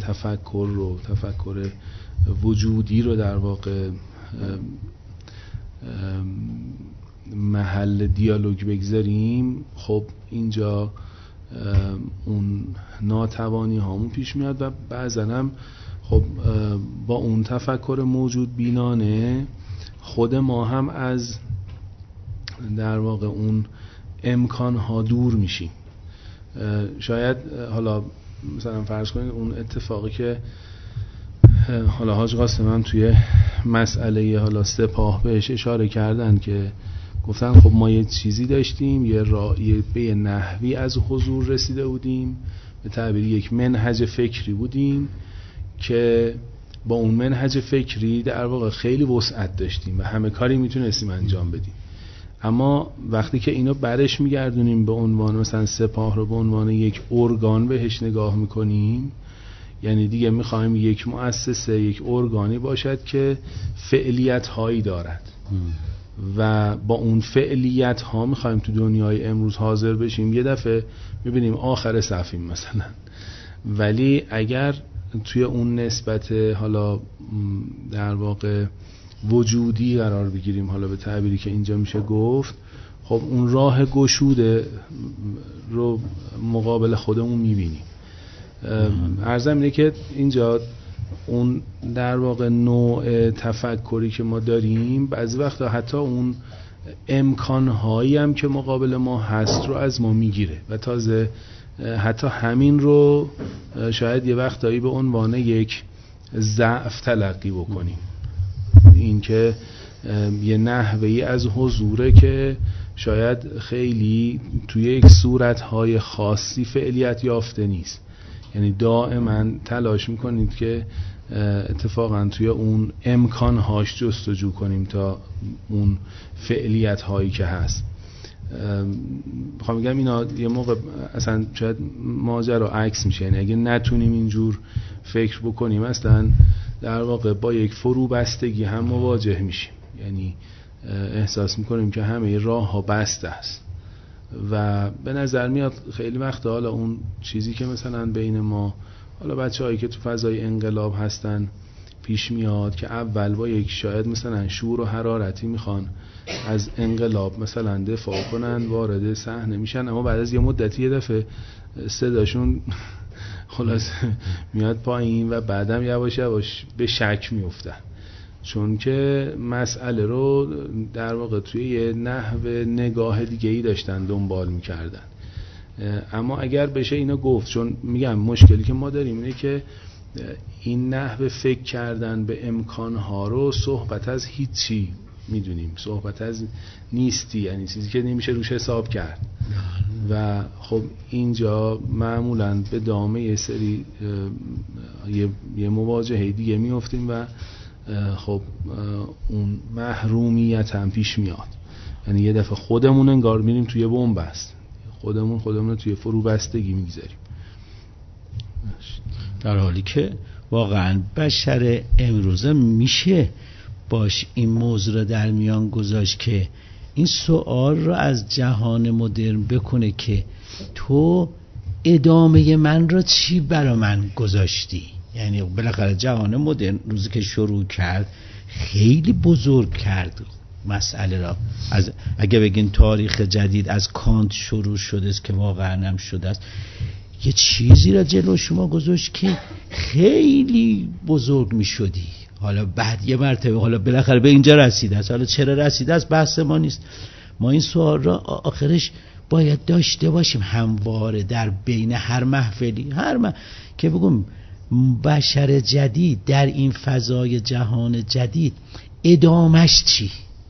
[SPEAKER 2] تفکر وجودی رو در واقع محل دیالوگ بگذاریم، خب اینجا اون ناتوانی هامون پیش میاد و بعضا هم خب با اون تفکر موجود بینانه خود ما هم از در واقع اون امکان ها دور میشیم. شاید حالا مثلا فرض کنید اون اتفاقی که حالا حاج قاسم هم توی مسئله حالا سپاه بهش اشاره کردن که گفتن خب ما یه چیزی داشتیم، به نحوی از حضور رسیده بودیم، به تعبیر یک منهج فکری بودیم که با اون منهج فکری در واقع خیلی وسعت داشتیم و همه کاری میتونستیم انجام بدیم. اما وقتی که اینو برش میگردونیم به عنوان مثلا سپاه رو به عنوان یک ارگان بهش نگاه میکنیم، یعنی دیگه میخوایم یک مؤسسه، یک ارگانی باشد که فعالیت هایی دارد و با اون فعالیت ها میخوایم تو دنیای امروز حاضر بشیم. یه دفعه میبینیم آخر صفیم مثلا، ولی اگر توی اون نسبت حالا در واقع وجودی قرار بگیریم، حالا به تعبیری که اینجا میشه گفت، خب اون راه گشوده رو مقابل خودمون میبینیم. عرضم اینه که اینجا اون در واقع نوع تفکری که ما داریم بعضی وقتا حتی اون امکانهایی هم که مقابل ما هست رو از ما میگیره و تازه حتی همین رو شاید یه وقتایی به عنوان یک ضعف تلقی بکنیم. این که یه نحوهی از حضوره که شاید خیلی توی یک صورتهای خاصی فعلیت یافته نیست، یعنی دائما تلاش میکنید که اتفاقا توی اون امکانهاش جستجو کنیم تا اون فعلیت هایی که هست. میخوام بگم اینا یه موقع اصلا شاید ماجرا عکس میشه، یعنی اگه نتونیم اینجور فکر بکنیم اصلا در واقع با یک فروبستگی هم مواجه میشیم، یعنی احساس میکنیم که همه راه ها بسته است و به نظر میاد خیلی وقت حالا اون چیزی که مثلا بین ما حالا بچه هایی که تو فضای انقلاب هستن پیش میاد که اول با یک شاید مثلا شور و حرارتی میخوان از انقلاب مثلا دفاع کنن، وارد صحنه میشن، اما بعد از یه مدتی یه دفعه صداشون خلاص میاد پایین و بعدم یواش یواش به شک میفتن، چون که مسئله رو در واقع توی یه نحو نگاه دیگه‌ای داشتن دنبال میکردن. اما اگر بشه اینو گفت، چون میگم مشکلی که ما داریم اینه که این نحو فکر کردن به امکانها رو صحبت از هیچی میدونیم، صحبت از نیستی، یعنی چیزی که نمیشه روش حساب کرد و خب اینجا معمولاً به دام یه سری یه مواجهه دیگه میافتیم و خب اون محرومیت هم پیش میاد، یعنی یه دفعه خودمون انگار میریم توی بن‌بست، خودمون رو توی فروبستگی میگذاریم،
[SPEAKER 1] در حالی که واقعا بشر امروزه میشه باش این موضوع رو در میان گذاشت که این سوال رو از جهان مدرن بکنه که تو ادامه من رو چی برا من گذاشتی. یعنی بالاخره جهان مدرن روزی که شروع کرد خیلی بزرگ کرد مسئله را. از اگه بگین تاریخ جدید از کانت شروع شده است که واقعا هم شده است، یه چیزی را جلو شما گذاشت که خیلی بزرگ می شدی. حالا بعد یه مرتبه حالا بالاخره به اینجا رسیده است، حالا چرا رسیده است بحث ما نیست. ما این سوال را آخرش باید داشته باشیم همواره در بین هر محفلی که بگم بشر جدید در این فضای جهان جدید ادامش چی،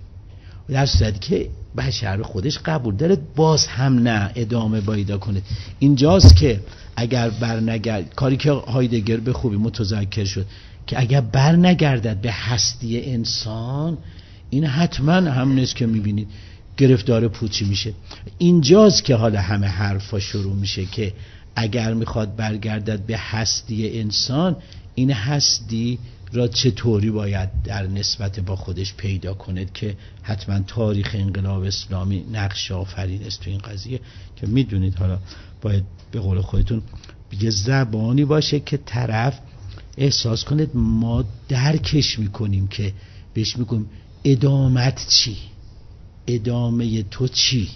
[SPEAKER 1] در صورتی که بشر خودش قبول داره باز هم نه ادامه باید کنه. اینجاست که اگر برنگرد، کاری که هایدگر به خوبی متذکر شد که اگر برنگردد به هستی انسان، این حتما هم نیست که میبینید گرفتار پوچی میشه. اینجاست که حالا همه حرفا شروع میشه که اگر میخواد برگردد به هستی انسان، این هستی را چطوری باید در نسبت با خودش پیدا کند که حتما تاریخ انقلاب اسلامی نقش آفرین است تو این قضیه که میدونید. حالا باید به قول خودتون یه زبانی باشه که طرف احساس کنید ما درکش میکنیم، که بهش میگم ادامت چی، ادامه تو چی.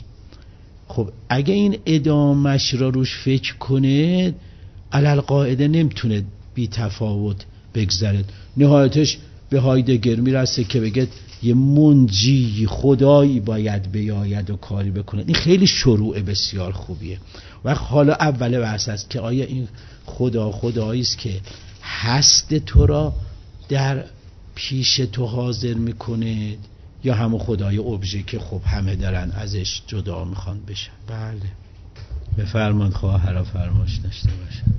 [SPEAKER 1] خب اگه این ادامش را روش فکر کنید علل قاعده نمیتونه بی تفاوت بگذرد. نهایتش به هایدگر میرسه که بگه یه منجی خدایی باید بیاید و کاری بکنه. این خیلی شروع بسیار خوبیه. و حالا اول بحث است که آیا این خدایی است که هست تو را در پیش تو حاضر میکنه یا همون خدای ابژه که خب همه دارن ازش جدا میخوان بشن. بله بفرمان خواهرها فرماش داشته باشن.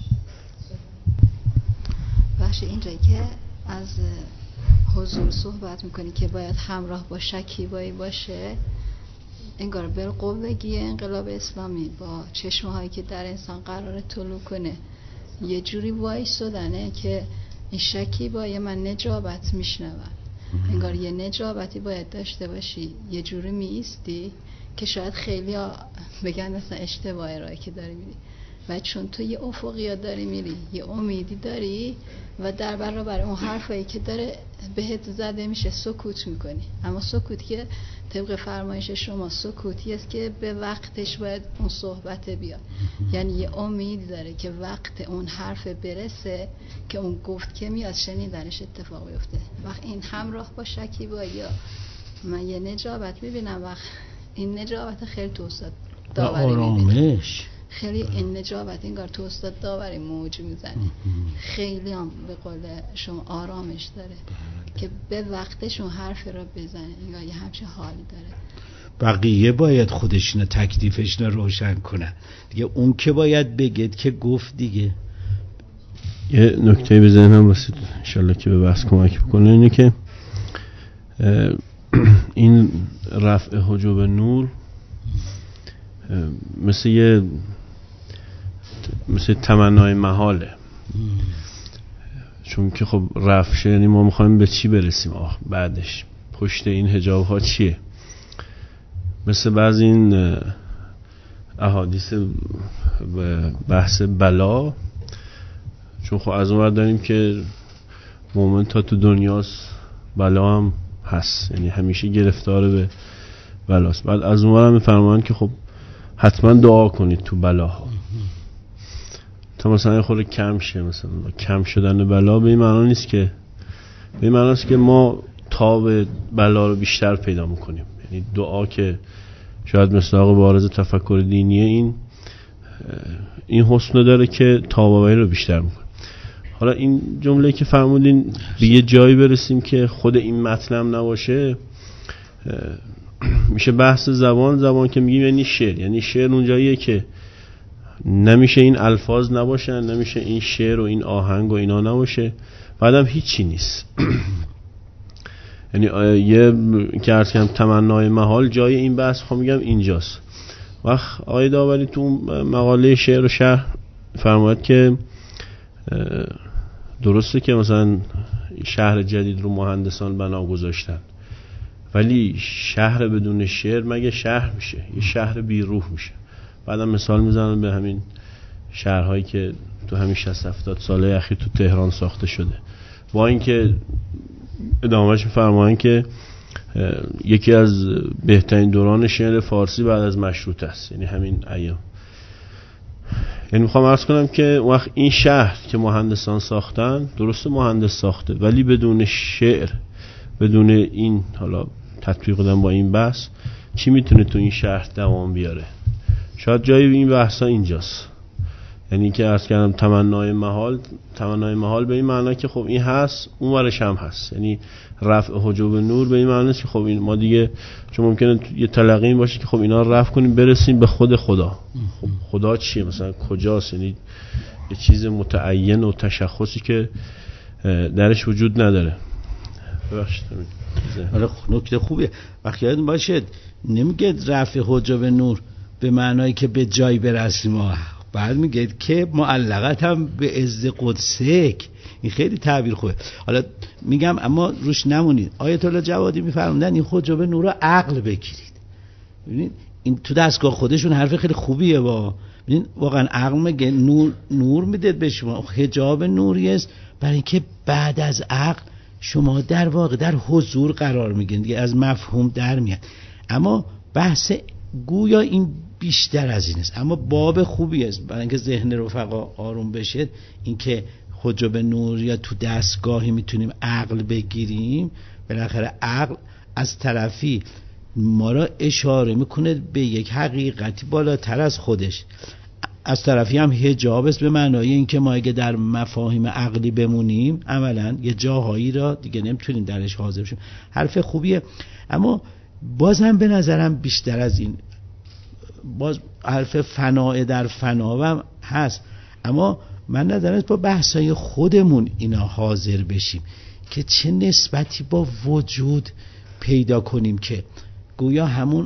[SPEAKER 3] باشه اینجایی که از حضور صحبت میکنی که باید همراه با شکیبایی باشه، انگار بالقوگی انقلاب اسلامی با چشمه هایی که در انسان قرار طلوع کنه یه جوری وایسادنه که این شکیبایی من نجابت میشنوم. انگار یه نجابتی باید داشته باشی، یه جوری میایستی که شاید خیلی بگن مثلا اشتباهی راهی که داری میری، و چون تو یه افقیات داری میری، یه امیدی داری و در برابر اون حرفایی که داره بهت زده میشه سکوت میکنی. اما سکوت که طبق فرمایش شما سکوتی است که به وقتش باید اون صحبت بیاد، یعنی یه امید داره که وقت اون حرف برسه که اون گفت که میاد شنیدنش اتفاق بیفته. وقت این همراه با شکیبایی یا من یه نجابت میبینم و این نجابت خیلی تو استاد
[SPEAKER 1] و
[SPEAKER 3] داوری میبینم.
[SPEAKER 1] آرامش
[SPEAKER 3] خیلی این نجابت انگار تو استاد داوری موج میزنه. خیلی هم به قول شما آرامش داره که به وقتشون حرف را بزنه، انگار یه همچه حالی داره.
[SPEAKER 1] بقیه باید خودشون تکلیفشون روشن کنن دیگه. اون که باید بگید که گفت دیگه.
[SPEAKER 4] یه نکته به ذهنم رسید انشالله که به بحث کمک بکنه، اینه که این رفع حجاب نور مثل تمنای محاله، چون که خب رفع یعنی ما میخوایم به چی برسیم بعدش، پشت این حجاب ها چیه. مثل بعضی این احادیث بحث بلا، چون خب از اون ور داریم که مومن تا تو دنیاست بلا هم هست، یعنی همیشه گرفتار به بلاست. بعد از اون ور هم میفرمایند که خب حتما دعا کنید تو بلاها تا مثلا خود کم شه. مثلا کم شدن بلا به این معنا نیست که، به این معناست که ما تاب بلا رو بیشتر پیدا میکنیم. یعنی دعا که شاید مصداق بارز تفکر دینیه این حسن داره که تاباوری رو بیشتر میکنه. حالا این جمله که فرمودین به یه جایی برسیم که خود این متنم نباشه، میشه بحث زبان که میگیم یعنی شعر. یعنی شعر اون جاییه که نمیشه این الفاظ نباشن، نمیشه این شعر و این آهنگ و اینا نباشه، بعدم هیچی نیست. یعنی یه که عرض کردم تمنای محال جای این بحث خب میگم اینجاست. وقت آقای داوری تو مقاله شعر و شهر فرماید که درسته که مثلا شهر جدید رو مهندسان بنا گذاشتن، ولی شهر بدون شعر مگه شهر میشه؟ یه شهر بی روح میشه. بعدم مثال میزنم به همین شهرهایی که تو همین 60-70 ساله اخیر تو تهران ساخته شده، با اینکه ادامهش میفرمایند که یکی از بهترین دوران شعر فارسی بعد از مشروطه است، یعنی همین ایام. یعنی میخوام عرض کنم که وقت این شهر که مهندسان ساختن، درسته مهندس ساخته، ولی بدون شعر، بدون این حالا تطبیق دادن با این بحث، چی میتونه تو این شهر دوام بیاره؟ شاید جای این بحثا اینجاست. یعنی که عرض کردم تمنای محال به این معنی که خب این هست، اون ورش هم هست. یعنی رفع حجاب نور به این معنی است که خب این ما دیگه، چون ممکنه یه تلقی این باشه که خب اینا رو رفع کنیم برسیم به خود خدا. خب خدا چیه؟ مثلا کجاست؟ یعنی یه چیز متعین و تشخصی که درش وجود نداره. ببخشید.
[SPEAKER 1] آره نکته خوبیه. وقتی یادتون باشه نمیگه رفع حجاب نور به معنایی که به جای برسیم، بعد میگه که معلقت هم به عز قدسک. این خیلی تعبیر خوبه. حالا میگم اما روش نمونید. آیت الله جوادی میفرمودن این حجاب نور رو عقل بگیرید. ببینید این تو دستگاه خودشون حرف خیلی خوبیه. ببینید واقعا عقل میگه نور میده به شما. حجاب نوری است برای اینکه بعد از عقل شما در واقع در حضور قرار میگیرید دیگه، از مفهوم در میاد. اما بحث گویا این بیشتر از این است، اما باب خوبی است برای اینکه ذهن رفقا آروم بشه. اینکه حجاب نور یا تو دستگاهی میتونیم عقل بگیریم، بالاخره عقل از طرفی ما را اشاره میکنه به یک حقیقتی بالاتر از خودش، از طرفی هم حجاب است به معنای اینکه ما اگه در مفاهیم عقلی بمونیم عملا یه جاهایی را دیگه نمیتونیم درش حاضر بشیم. حرف خوبیه، اما باز هم به نظرم بیشتر از این، باز حرف فناء در فنا هم هست، اما من نظرم با بحثای خودمون اینا حاضر بشیم که چه نسبتی با وجود پیدا کنیم که گویا همون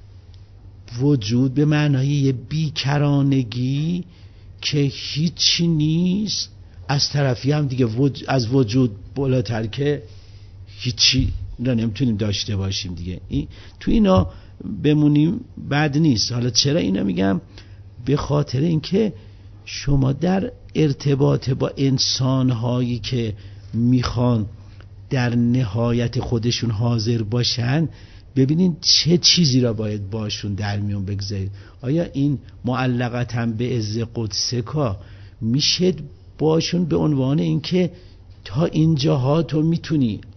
[SPEAKER 1] وجود به معنای یه بیکرانگی که هیچی نیست، از طرفی هم دیگه از وجود بالاتر که هیچی را نمیتونیم داشته باشیم دیگه. تو اینا بمونیم بد نیست. حالا چرا اینا میگم؟ به خاطر اینکه شما در ارتباط با انسانهایی که میخوان در نهایت خودشون حاضر باشن، ببینین چه چیزی را باید باشون در میون بگذارید. آیا این معلقت هم به عز قدسکا میشه باشون به عنوان اینکه تا اینجاها تو میتونی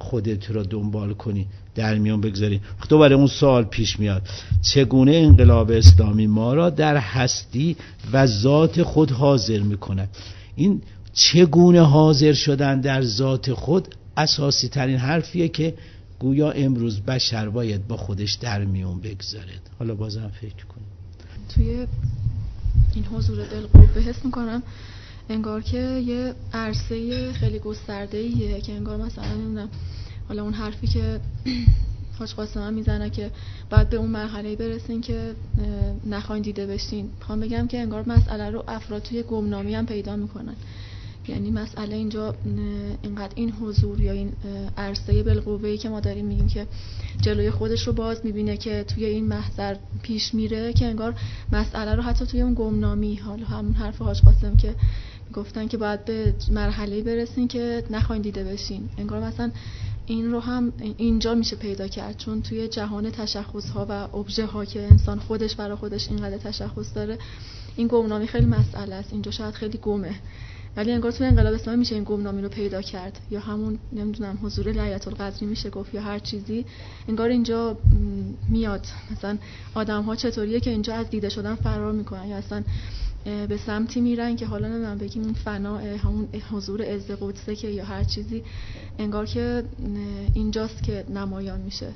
[SPEAKER 1] خودت رو دنبال کنی، در میان بگذاری. دوباره اون سوال پیش میاد چگونه انقلاب اسلامی ما را در هستی و ذات خود حاضر میکند؟ این چگونه حاضر شدن در ذات خود اساسی ترین حرفیه که گویا امروز بشر باید با خودش در میون بگذارد. حالا بازم فکر کنیم.
[SPEAKER 5] توی این حضور بالقوه حس میکنم انگار که یه عرصه خیلی گسترده‌ایه که انگار مثلا نمیدونم، حالا اون حرفی که حاج قاسم هم میزنه که بعد به اون مرحله برسین که نخواین دیده بشین، میخوام بگم که انگار مسئله رو افراد توی گمنامی هم پیدا میکنن. یعنی مسئله اینجا اینقدر این حضور یا این عرصه بالقوه‌ای که ما داریم میگیم که جلوی خودش رو باز میبینه که توی این محضر پیش میره، که انگار مسئله رو حتی توی اون گمنامی، حالا همون حرف حاج قاسم که گفتن که باید به مرحله برسین که نخواین دیده بشین، انگار مثلا این رو هم اینجا میشه پیدا کرد، چون توی جهان تشخص‌ها و ابژه ها که انسان خودش برای خودش اینقدر تشخص داره، این گمنامی خیلی مسئله است. اینجا شاید خیلی گمه، ولی انگار توی انقلاب اسلامی میشه این گمنامی رو پیدا کرد، یا همون نمیدونم حضور لیلة القدری میشه گفت، یا هر چیزی. انگار اینجا میاد مثلا آدم ها چطوریه که اینجا از دیده شدن فرار میکنن، یا اصلا به سمتی میرن که حالا نمیدونم بگیم اون فنا، همون حضور عز قدسه که یا هر چیزی، انگار که اینجاست که نمایان میشه.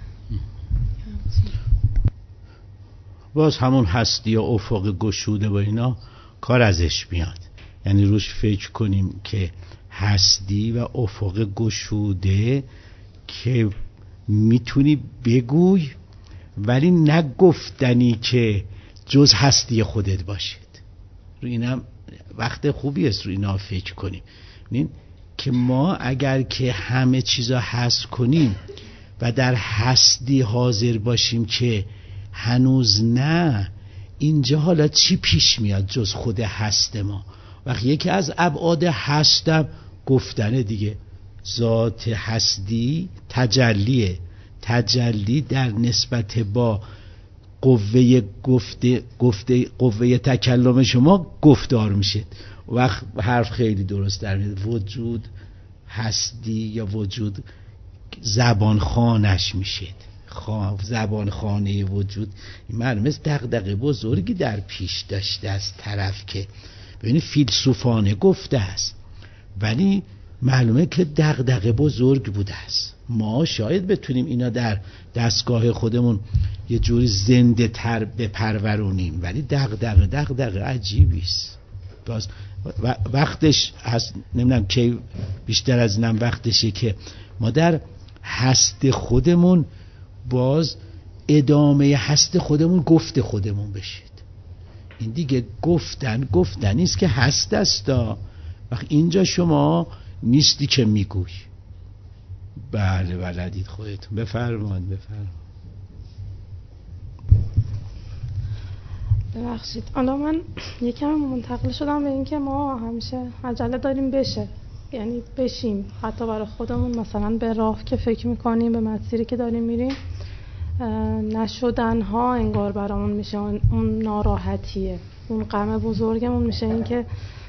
[SPEAKER 1] باز همون هستی و افق گشوده و اینا کار ازش میاد. یعنی روش فکر کنیم که هستی و افق گشوده که میتونی بگوی ولی نگفتنی که جز هستی خودت باشید. رو اینم وقت خوبی است رو اینا فکر کنیم. ببینید که ما اگر که همه چیزا هست کنیم و در هستی حاضر باشیم که هنوز نه، اینجا حالا چی پیش میاد جز خود هست ما؟ وقتی یکی از ابعاد هستم گفتنه دیگه، ذات هستی تجلیه، تجلی در نسبت با قوه تکلم شما گفتار میشه. وقت حرف خیلی درست در میاد. وجود هستی یا وجود زبان خانش میشه، زبان خانه وجود. این معلومه دغدغه بزرگی در پیش داشته از طرف که ببینید فیلسوفانه گفته است، ولی معلومه که دغدغه بزرگ بوده است. ما شاید بتونیم اینا در دستگاه خودمون یه جوری زنده تر بپرورونیم، ولی دغدغه عجیبی است. باز وقتش هست، نمیدونم که بیشتر از اینم وقتشه که ما در هست خودمون باز ادامه هست خودمون گفت خودمون بشید. این دیگه گفتن نیست که هست است. وقت اینجا شما نیستی که میگوی. بله بلدید خودتون. بفرمایید.
[SPEAKER 6] ببخشید، حالا من یکم منتقل شدم به این که ما همیشه عجله داریم بشه، یعنی بشیم، حتی برای خودمون مثلا به راه که فکر میکنیم، به مسیری که داریم میریم، نشدن ها انگار برامون میشه اون ناراحتیه، اون غم بزرگمون میشه این که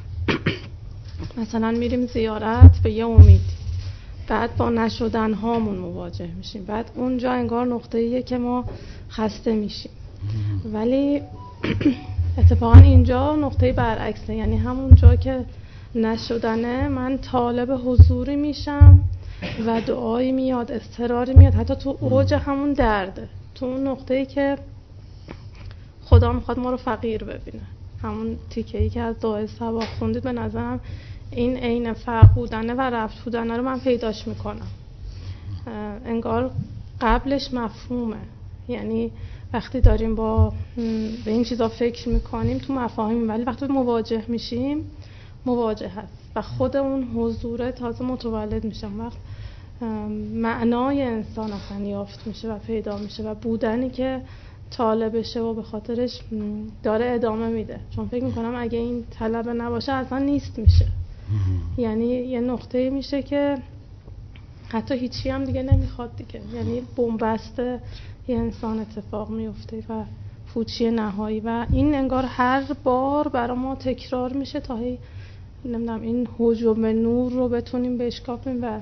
[SPEAKER 6] مثلا میریم زیارت به یه امید، بعد با نشدن هامون مواجه میشیم، بعد اونجا انگار نقطه‌ایه که ما خسته میشیم. ولی اتفاقا اینجا نقطه برعکسه، یعنی همون جا که نشدنه من طالب حضوری میشم و دعایی میاد، اضطراری میاد، حتی تو اوج همون درده، تو اون نقطه‌ای که خدا میخواد ما رو فقیر ببینه، همون تیکه‌ای که از دعای صباح خوندید، به نظرم این عین فقر بودنه و رفت بودنه رو من پیداش میکنم. انگار قبلش مفهومه، یعنی وقتی داریم به این چیزا فکر میکنیم تو مفاهیم، ولی وقتی مواجه میشیم مواجه هست و خود اون حضور تازه متولد میشه، وقت معنای انسان اصلا یافت میشه و پیدا میشه و بودنی که طالبشه و به خاطرش داره ادامه میده. چون فکر میکنم اگه این طلب نباشه اصلا نیست میشه، یعنی یه نقطه میشه که حتی هیچی هم دیگه نمیخواد دیگه، یعنی بنبست یه انسان اتفاق میفته و پوچی نهایی، و این انگار هر بار برای ما تکرار میشه تا نمیدونم این هجوم نور رو بتونیم بشکافیم و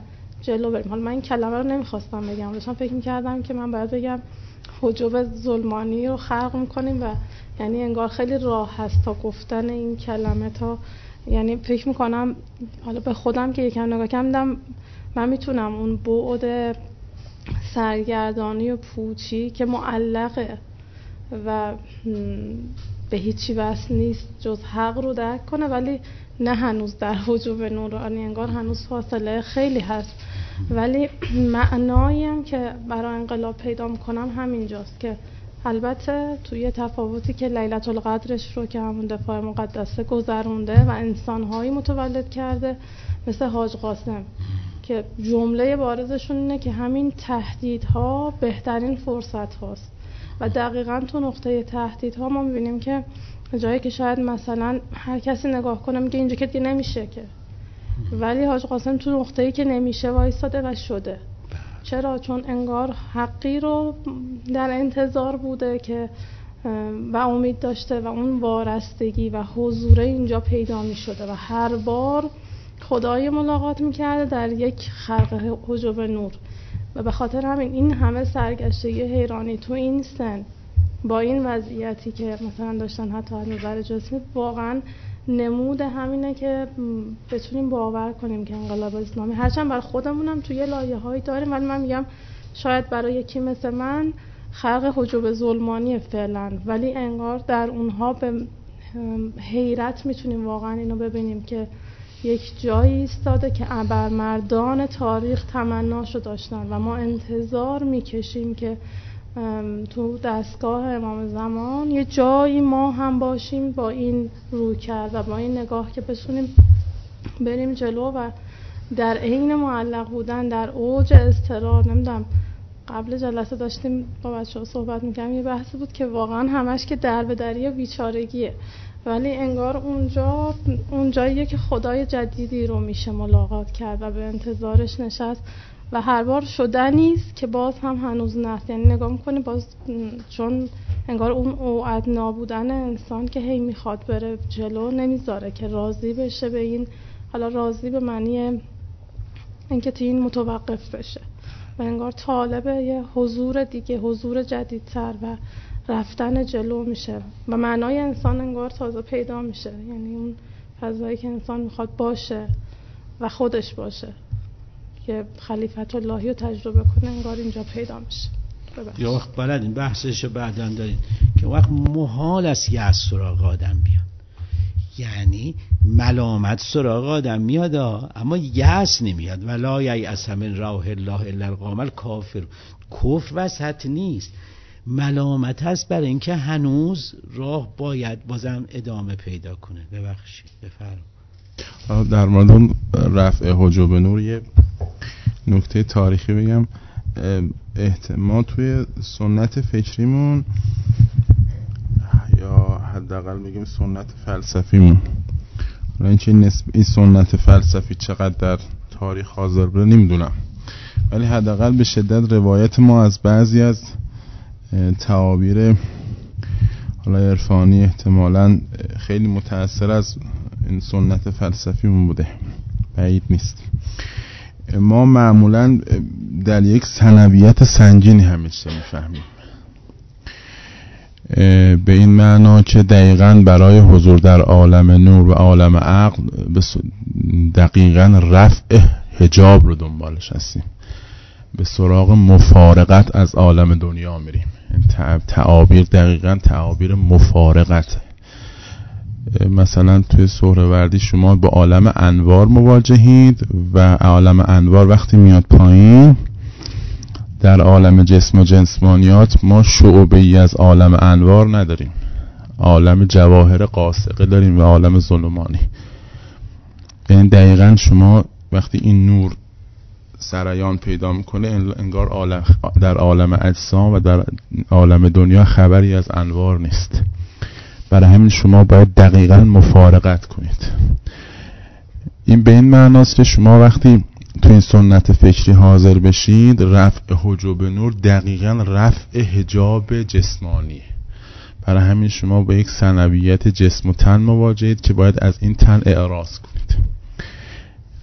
[SPEAKER 6] جلو بریم. حالا من این کلمه رو نمیخواستم بگم، داشتم فکر میکردم که من باید بگم حجوب ظلمانی رو خلق میکنیم و یعنی انگار خیلی راه هست تا گفتن این کلمه، تا یعنی فکر میکنم حالا به خودم که یکم نگاه کردم من میتونم اون بعد سرگردانی و پوچی که معلقه و به هیچی وصل نیست جز حق رو درک کنه، ولی نه هنوز در حجوب نورانی، انگار هنوز فاصله خیلی هست. ولی معنایی هم که برای انقلاب پیدا میکنم همینجاست که البته توی تفاوتی که لیلة القدرش رو که همون دفاع مقدسه گذرونده و انسانهایی متولد کرده مثل حاج قاسم که جمله بارزشون اینه که همین تهدیدها بهترین فرصت هاست و دقیقاً تو نقطه تهدیدها ما میبینیم که جایی که شاید مثلا هر کسی نگاه کنه میگه اینجا که دیگه نمیشه که، ولی حاج قاسم تو نقطه‌ای که نمیشه وایساده و شده. چرا؟ چون انگار حقی رو در انتظار بوده که و امید داشته و اون وارستگی و حضور اینجا پیدا می شده و هر بار خدای ملاقات می کرده در یک خلق حجوب نور و به خاطر همین این همه سرگشتگی حیرانی تو این سن با این وضعیتی که مثلا داشتن حتی از نظر جسمی واقعا نمود همینه که بتونیم باور کنیم که انقلاب اسلامی هرچند برای خودمونم توی لایه‌هایی داریم، ولی من میگم شاید برای یکی مثل من خلق حجوب ظلمانی فعلا، ولی انگار در اونها به حیرت میتونیم واقعا اینو ببینیم که یک جایی ایستاده که ابرمردان تاریخ تمناشو داشتن و ما انتظار میکشیم که تو دستگاه امام زمان یه جایی ما هم باشیم با این رویکرد و با این نگاه که بتونیم بریم جلو و در عین معلق بودن در اوج اضطرار. نمیدونم قبل جلسه داشتیم با بچه‌ها صحبت می‌کردیم، یه بحثی بود که واقعا همش که در به دری بیچارگیه، ولی انگار اونجاییه که خدای جدیدی رو میشه ملاقات کرد و به انتظارش نشست و هر بار شدنیست که باز هم هنوز نه. یعنی نگاه میکنی باز چون انگار اون اوعد نابودن انسان که هی میخواد بره جلو نمیذاره که راضی بشه به این، حالا راضی به معنی اینکه توی این متوقف بشه و انگار طالب یه حضور دیگه، حضور جدیدتر و رفتن جلو میشه و معنای انسان انگار تازه پیدا میشه. یعنی اون فضایی که انسان میخواد باشه و خودش باشه که خلیفت اللهی رو تجربه کنه انگار اینجا پیدا میشه.
[SPEAKER 1] یه وقت بلدین بحثش بعداً دارین که وقت محال است یأس سراغ آدم بیاد، یعنی ملامت سراغ آدم میاد اما یأس نمیاد. ولا ییأس من روح الله الا القوم الکافر. کفر وسط نیست، ملامت هست برای اینکه هنوز راه باید بازم ادامه پیدا کنه. ببخشید بفرمایید.
[SPEAKER 2] در مورد رفع حجوب نور یه نکته تاریخی بگم. ما توی سنت فکریمون یا حداقل بگیم سنت فلسفیمون، این سنت فلسفی چقدر در تاریخ حاضر بوده نمیدونم، ولی حداقل به شدت روایت ما از بعضی از تعابیر حالا عرفانی احتمالاً خیلی متأثر از این سنت فلسفیمون بوده، بعید نیست. ما معمولاً در یک ثنویت سنگینی همه چیز میفهمیم، به این معنا که دقیقاً برای حضور در عالم نور و عالم عقل دقیقاً رفع حجاب رو دنبالش هستیم، به سراغ مفارقت از عالم دنیا میریم. تعابیر دقیقاً تعابیر مفارقت. مثلا توی سهروردی شما با عالم انوار مواجهید و عالم انوار وقتی میاد پایین، در عالم جسم و جسمانیات ما شعبه‌ای از عالم انوار نداریم، عالم جواهر قاصقه داریم و عالم ظلمانی. یعنی دقیقاً شما وقتی این نور سرایان پیدا میکنه انگار در عالم اجسام و در عالم دنیا خبری از انوار نیست. برای همین شما باید دقیقاً مفارقت کنید. این به این معناست که شما وقتی تو این سنت فکری حاضر بشید، رفع حجوب نور دقیقاً رفع حجاب جسمانی. برای همین شما با یک ثنویت جسم و تن مواجهید که باید از این تن اعراض کنید.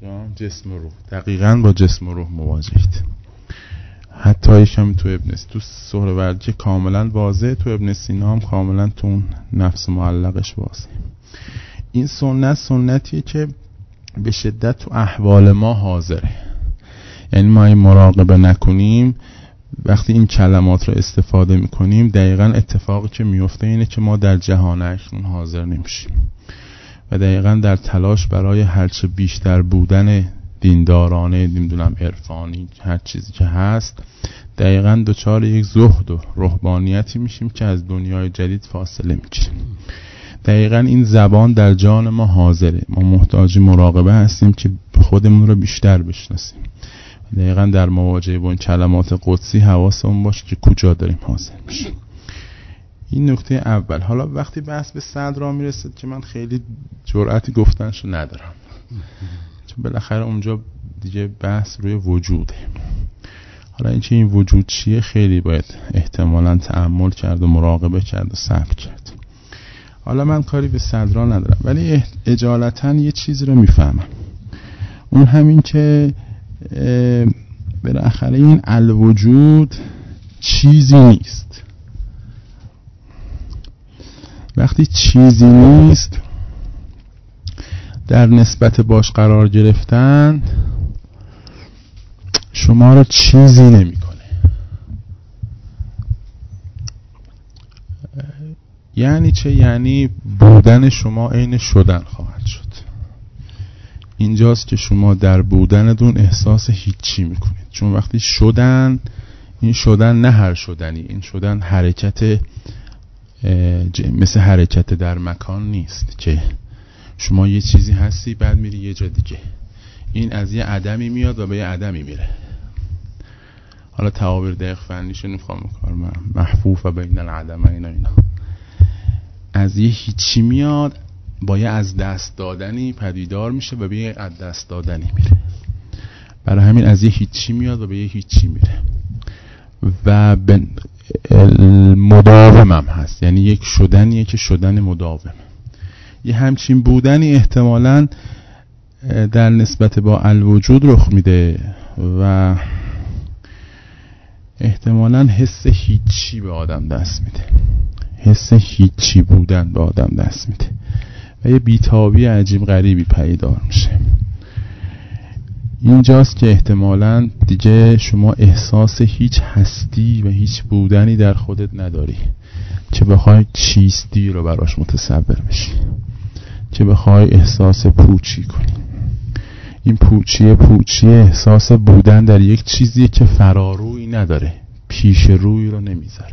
[SPEAKER 7] جسم و روح، دقیقاً با جسم و روح مواجهید. حتی یکم تو ابن تو سهروردی کاملا واضحه، تو ابن سینا هم کاملا تو اون نفس معلقش واضحه. این سنتیه که به شدت تو احوال ما حاضره. یعنی ما این مراقبه نکنیم، وقتی این کلمات رو استفاده میکنیم، دقیقاً اتفاقی که میفته اینه که ما در جهان اکنون حاضر نمیشیم و دقیقاً در تلاش برای هرچه بیشتر بودن دیندارانه، نمیدونم عرفانی، هر چیزی که هست، دقیقاً دچار یک زهد و رهبانیتی میشیم که از دنیای جدید فاصله میگیریم. دقیقاً این زبان در جان ما حاضره. ما محتاج مراقبه هستیم که خودمون رو بیشتر بشناسیم. دقیقاً در مواجهه با این کلمات قدسی حواسمون باشه که کجا داریم حاضر میشیم. این نکته اول. حالا وقتی بحث به صدر را میرسد که من خیلی جرأتی گفتنشو ندارم، چون بالاخره اونجا دیگه بحث روی وجوده. حالا اینکه این وجود چیه خیلی باید احتمالاً تأمل کرد و مراقبه کرد و صبر کرد. حالا من کاری به صدرا ندارم، ولی اجالتا یه چیزی رو میفهمم، اون همین که بالاخره این الوجود چیزی نیست. وقتی چیزی نیست، در نسبت باش قرار گرفتن شما رو چیزی نمیکنه. یعنی چه؟ یعنی بودن شما عین شدن خواهد شد. اینجاست که شما در بودنتون احساس هیچی میکنید، چون وقتی شدن، این شدن نه هر شدنی، این شدن حرکت مثل حرکت در مکان نیست که شما یه چیزی هستی بعد میری یه جا دیگه. این از یه عدمی میاد و به یه عدمی میره. حالا تعابیر دقیق فنیشو نمیخوام بکنم، محفوف بین العدمین اینا. از یه هیچی میاد با یه از دست دادنی پدیدار میشه و به یه از دست دادنی میره. برای همین از یه هیچی میاد و به یه هیچی میره و مداوم هم هست. یعنی یک شدنیه که شدن مداوم. یه همچین بودنی احتمالاً در نسبت با الوجود رخ میده و احتمالاً حس هیچی به آدم دست میده، حس هیچی بودن به آدم دست میده و یه بیتابی عجیب غریبی پیدار میشه. اینجاست که احتمالاً دیگه شما احساس هیچ هستی و هیچ بودنی در خودت نداری که بخوای چیستی رو براش متصور بشی، که بخوای احساس پوچی کنی. این پوچی احساس بودن در یک چیزی که فراروی نداره، پیش روی رو نمیذاره.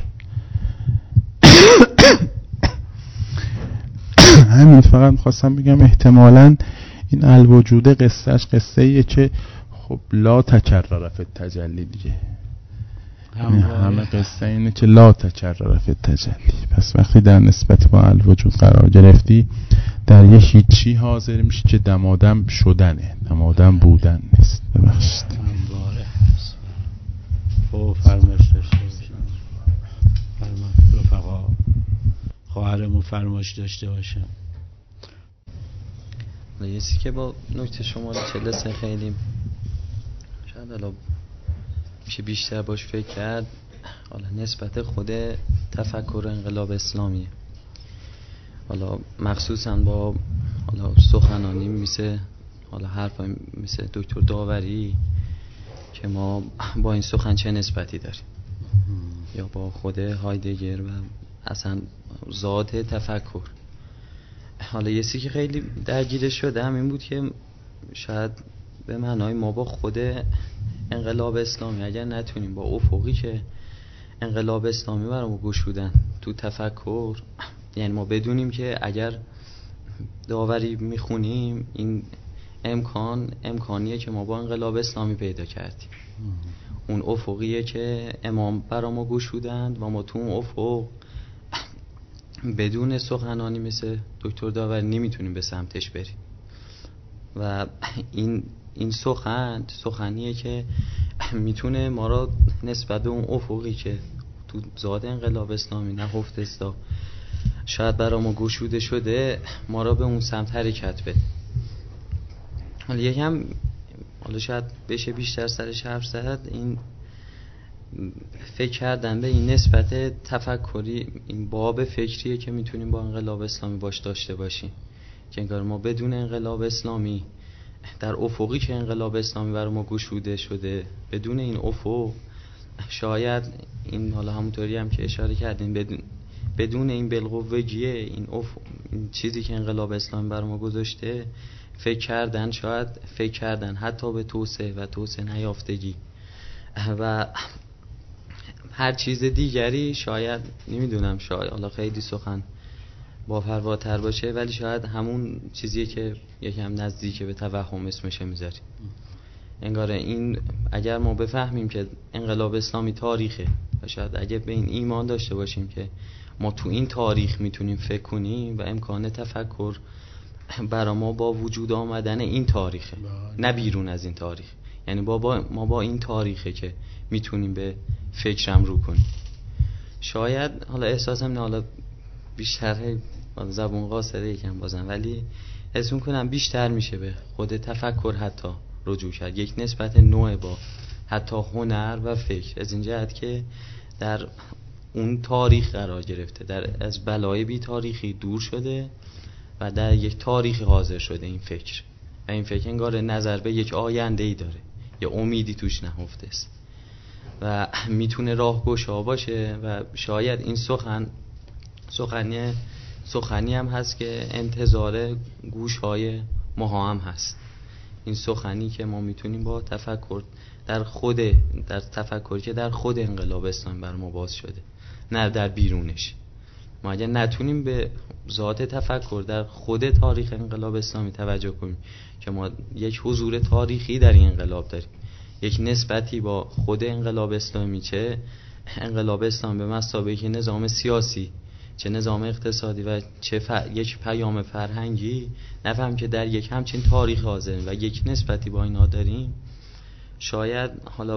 [SPEAKER 7] همین فقط میخواستم بگم احتمالاً این الوجود قصهش قصه‌ایه که خب لا تکرر فی التجلی دیگه. همه قصه اینه که لا تکرر فی التجلی. پس وقتی در نسبت با الوجود قرار گرفتی، در یه هیچی حاضر میشی که دمادم شدنه، دمادم بودن نیست. ببخشید
[SPEAKER 1] همواره هست. خب فرمایش داشته باشم. فرمایش رفقا، خواهرمون فرمایش داشته باشم.
[SPEAKER 8] یه چیزی که با نکته شماره 43 خیلی شاید الان میشه بیشتر باش فکر کرد، حالا نسبت خود تفکر انقلاب اسلامیه. حالا مخصوصا با حالا سخنانی مثل حالا حرف مثل دکتر داوری که ما با این سخن چه نسبتی داریم، یا با خود هایدگر و اصلا ذات تفکر. حالا یه چیزی که خیلی درگیر شده همین بود که شاید به معنای ما با خود انقلاب اسلامی اگر نتونیم با افقی که انقلاب اسلامی برامون گشودن تو تفکر، یعنی ما بدونیم که اگر داوری میخونیم این امکانیه که ما با انقلاب اسلامی پیدا کردیم، اون افقیه که امام برامون گشودند و ما تو اون افق بدون سخنانی مثل دکتر داوری نمیتونیم به سمتش بریم و این سخنیه که میتونه ما را نسبت به اون افقی که تو ذات انقلاب اسلامی نهفته است شاید برای ما گشوده شده، ما را به اون سمت حرکت بده. حالا یکم حالا شاید بشه بیشتر سرش حرف زد، این فکر کردن به این نسبت تفکری، این باب فکریه که میتونیم با انقلاب اسلامی باش داشته باشیم، که انگار ما بدون انقلاب اسلامی در افقی که انقلاب اسلامی برای ما گشوده شده، بدون این افق شاید این حالا همونطوری هم که اشاره کردیم بدون این بالقوگیه این چیزی که انقلاب اسلامی برای ما گذاشته، شاید فکر کردن حتی به توسعه و توسعه نیافتگی و هر چیز دیگری، شاید نمیدونم، شاید حالا خیلی سخن با پرواتر باشه، ولی شاید همون چیزیه که یکم نزدیک به توهم اسمش میذاریم. انگار این اگر ما بفهمیم که انقلاب اسلامی تاریخه و شاید اگه به این ایمان داشته باشیم که ما تو این تاریخ میتونیم فکر کنیم و امکان تفکر برای ما با وجود آمدن این تاریخه، نه بیرون از این تاریخ. یعنی ما با این تاریخه که میتونیم به فکرم رو کنیم. شاید حالا احساسم نه، حالا بیشتر زبون قاصره یکم بازم، ولی حس میکنم بیشتر میشه به خود تفکر حتی رجوع کرد، یک نسبت نوع با حتی هنر و فکر، از این جهت که در اون تاریخ قرار گرفته، از بلای بی تاریخی دور شده و در یک تاریخ حاضر شده این فکر، و این فکر انگار نظر به یک آینده ای داره، یا امیدی توش نهفته است و میتونه راهگشا باشه. و شاید این سخنی هم هست که انتظار گوش‌های ما هم هست، این سخنی که ما میتونیم با تفکر در تفکری که در خود انقلاب اسلامی بر ما باز شده، نه در بیرونش. ما اگر نتونیم به ذات تفکر در خود تاریخ انقلاب اسلامی توجه کنیم که ما یک حضور تاریخی در این انقلاب داریم، یک نسبتی با خود انقلاب اسلامی، چه انقلاب اسلامی به مثابه که نظام سیاسی، چه نظام اقتصادی و چه یک پیام فرهنگی، نفهم که در یک همچین تاریخ حاضریم و یک نسبتی با اینا داریم، شاید حالا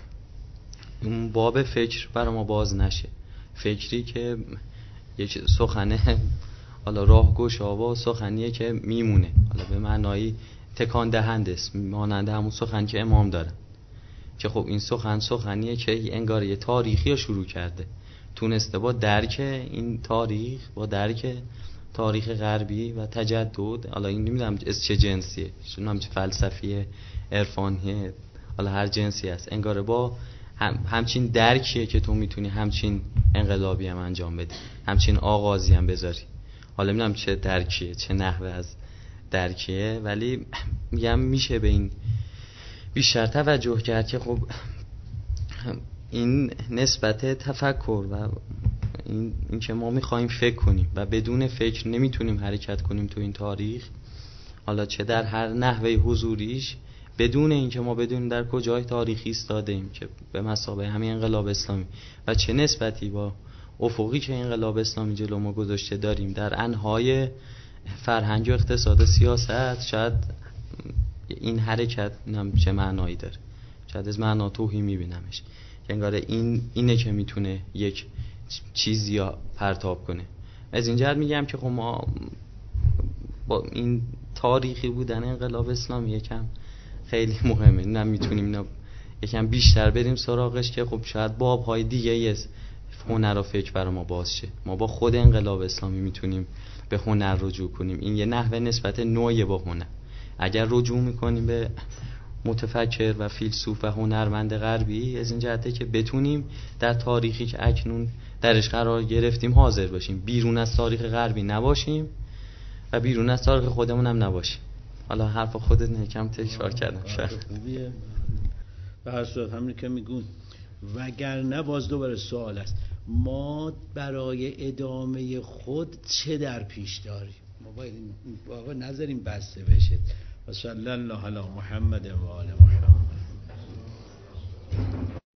[SPEAKER 8] اون باب فکر برای ما باز نشه، فکری که یک سخنه حالا راهگشا و سخنیه که میمونه، حالا به معنای تکان دهنده است، مانند همون سخن که امام دارن، که خب این سخنیه که انگار یه تاریخی رو شروع کرده، تونسته با درک این تاریخ، با درک تاریخ غربی و تجدد، حالا این نمیدونم از چه جنسیه، نمیدونم چه فلسفیه، عرفانیه، حالا هر جنسی هست، انگار با همچین درکیه که تو میتونی همچین انقلابی هم انجام بدی، همچین آغازی هم بذاری. حالا نمیدونم چه درکیه، چه نحوه از درکیه، ولی میگم میشه به این بیشتر توجه کرد که خب این نسبت تفکر و این که ما میخوایم فکر کنیم و بدون فکر نمیتونیم حرکت کنیم تو این تاریخ، حالا چه در هر نحوه حضوریش، بدون اینکه ما بدونیم در کجای تاریخی ایستاده ایم که به مثابه همین انقلاب اسلامی و چه نسبتی با افقی که انقلاب اسلامی جلو ما گذاشته داریم در انهای فرهنگ و اقتصاد و سیاست، شاید این حرکت چه معنایی داره، شاید از معنا توهی میبینمش، انگار اینه که میتونه یک چیزی یا پرتاب کنه. از این جهت میگم که خب ما با این تاریخی بودن انقلاب اسلامی یکم خیلی مهمه، نه میتونیم یکم بیشتر بریم سراغش که خب شاید بابهای دیگه از هنر و فکر برای ما باز شه، ما با خود انقلاب اسلامی میتونیم به هنر رجوع کنیم، این یه نحوه نسبت نوعی با هنر. اگر رجوع میکنیم به متفکر و فیلسوف و هنرمند غربی، از این جهته که بتونیم در تاریخی که اکنون درش قرار گرفتیم حاضر باشیم، بیرون از تاریخ غربی نباشیم و بیرون از تاریخ خودمون هم نباشیم. حالا حرف خودت یکم تکرار کردم شاید
[SPEAKER 1] خوبیه. به هر صورت همین که میگون، وگرنه باز دوباره سوال است، ما برای ادامه خود چه در پیش داریم؟ ما باید این نذاریم بسته بشه. و صلی الله علی محمد و آل محمد.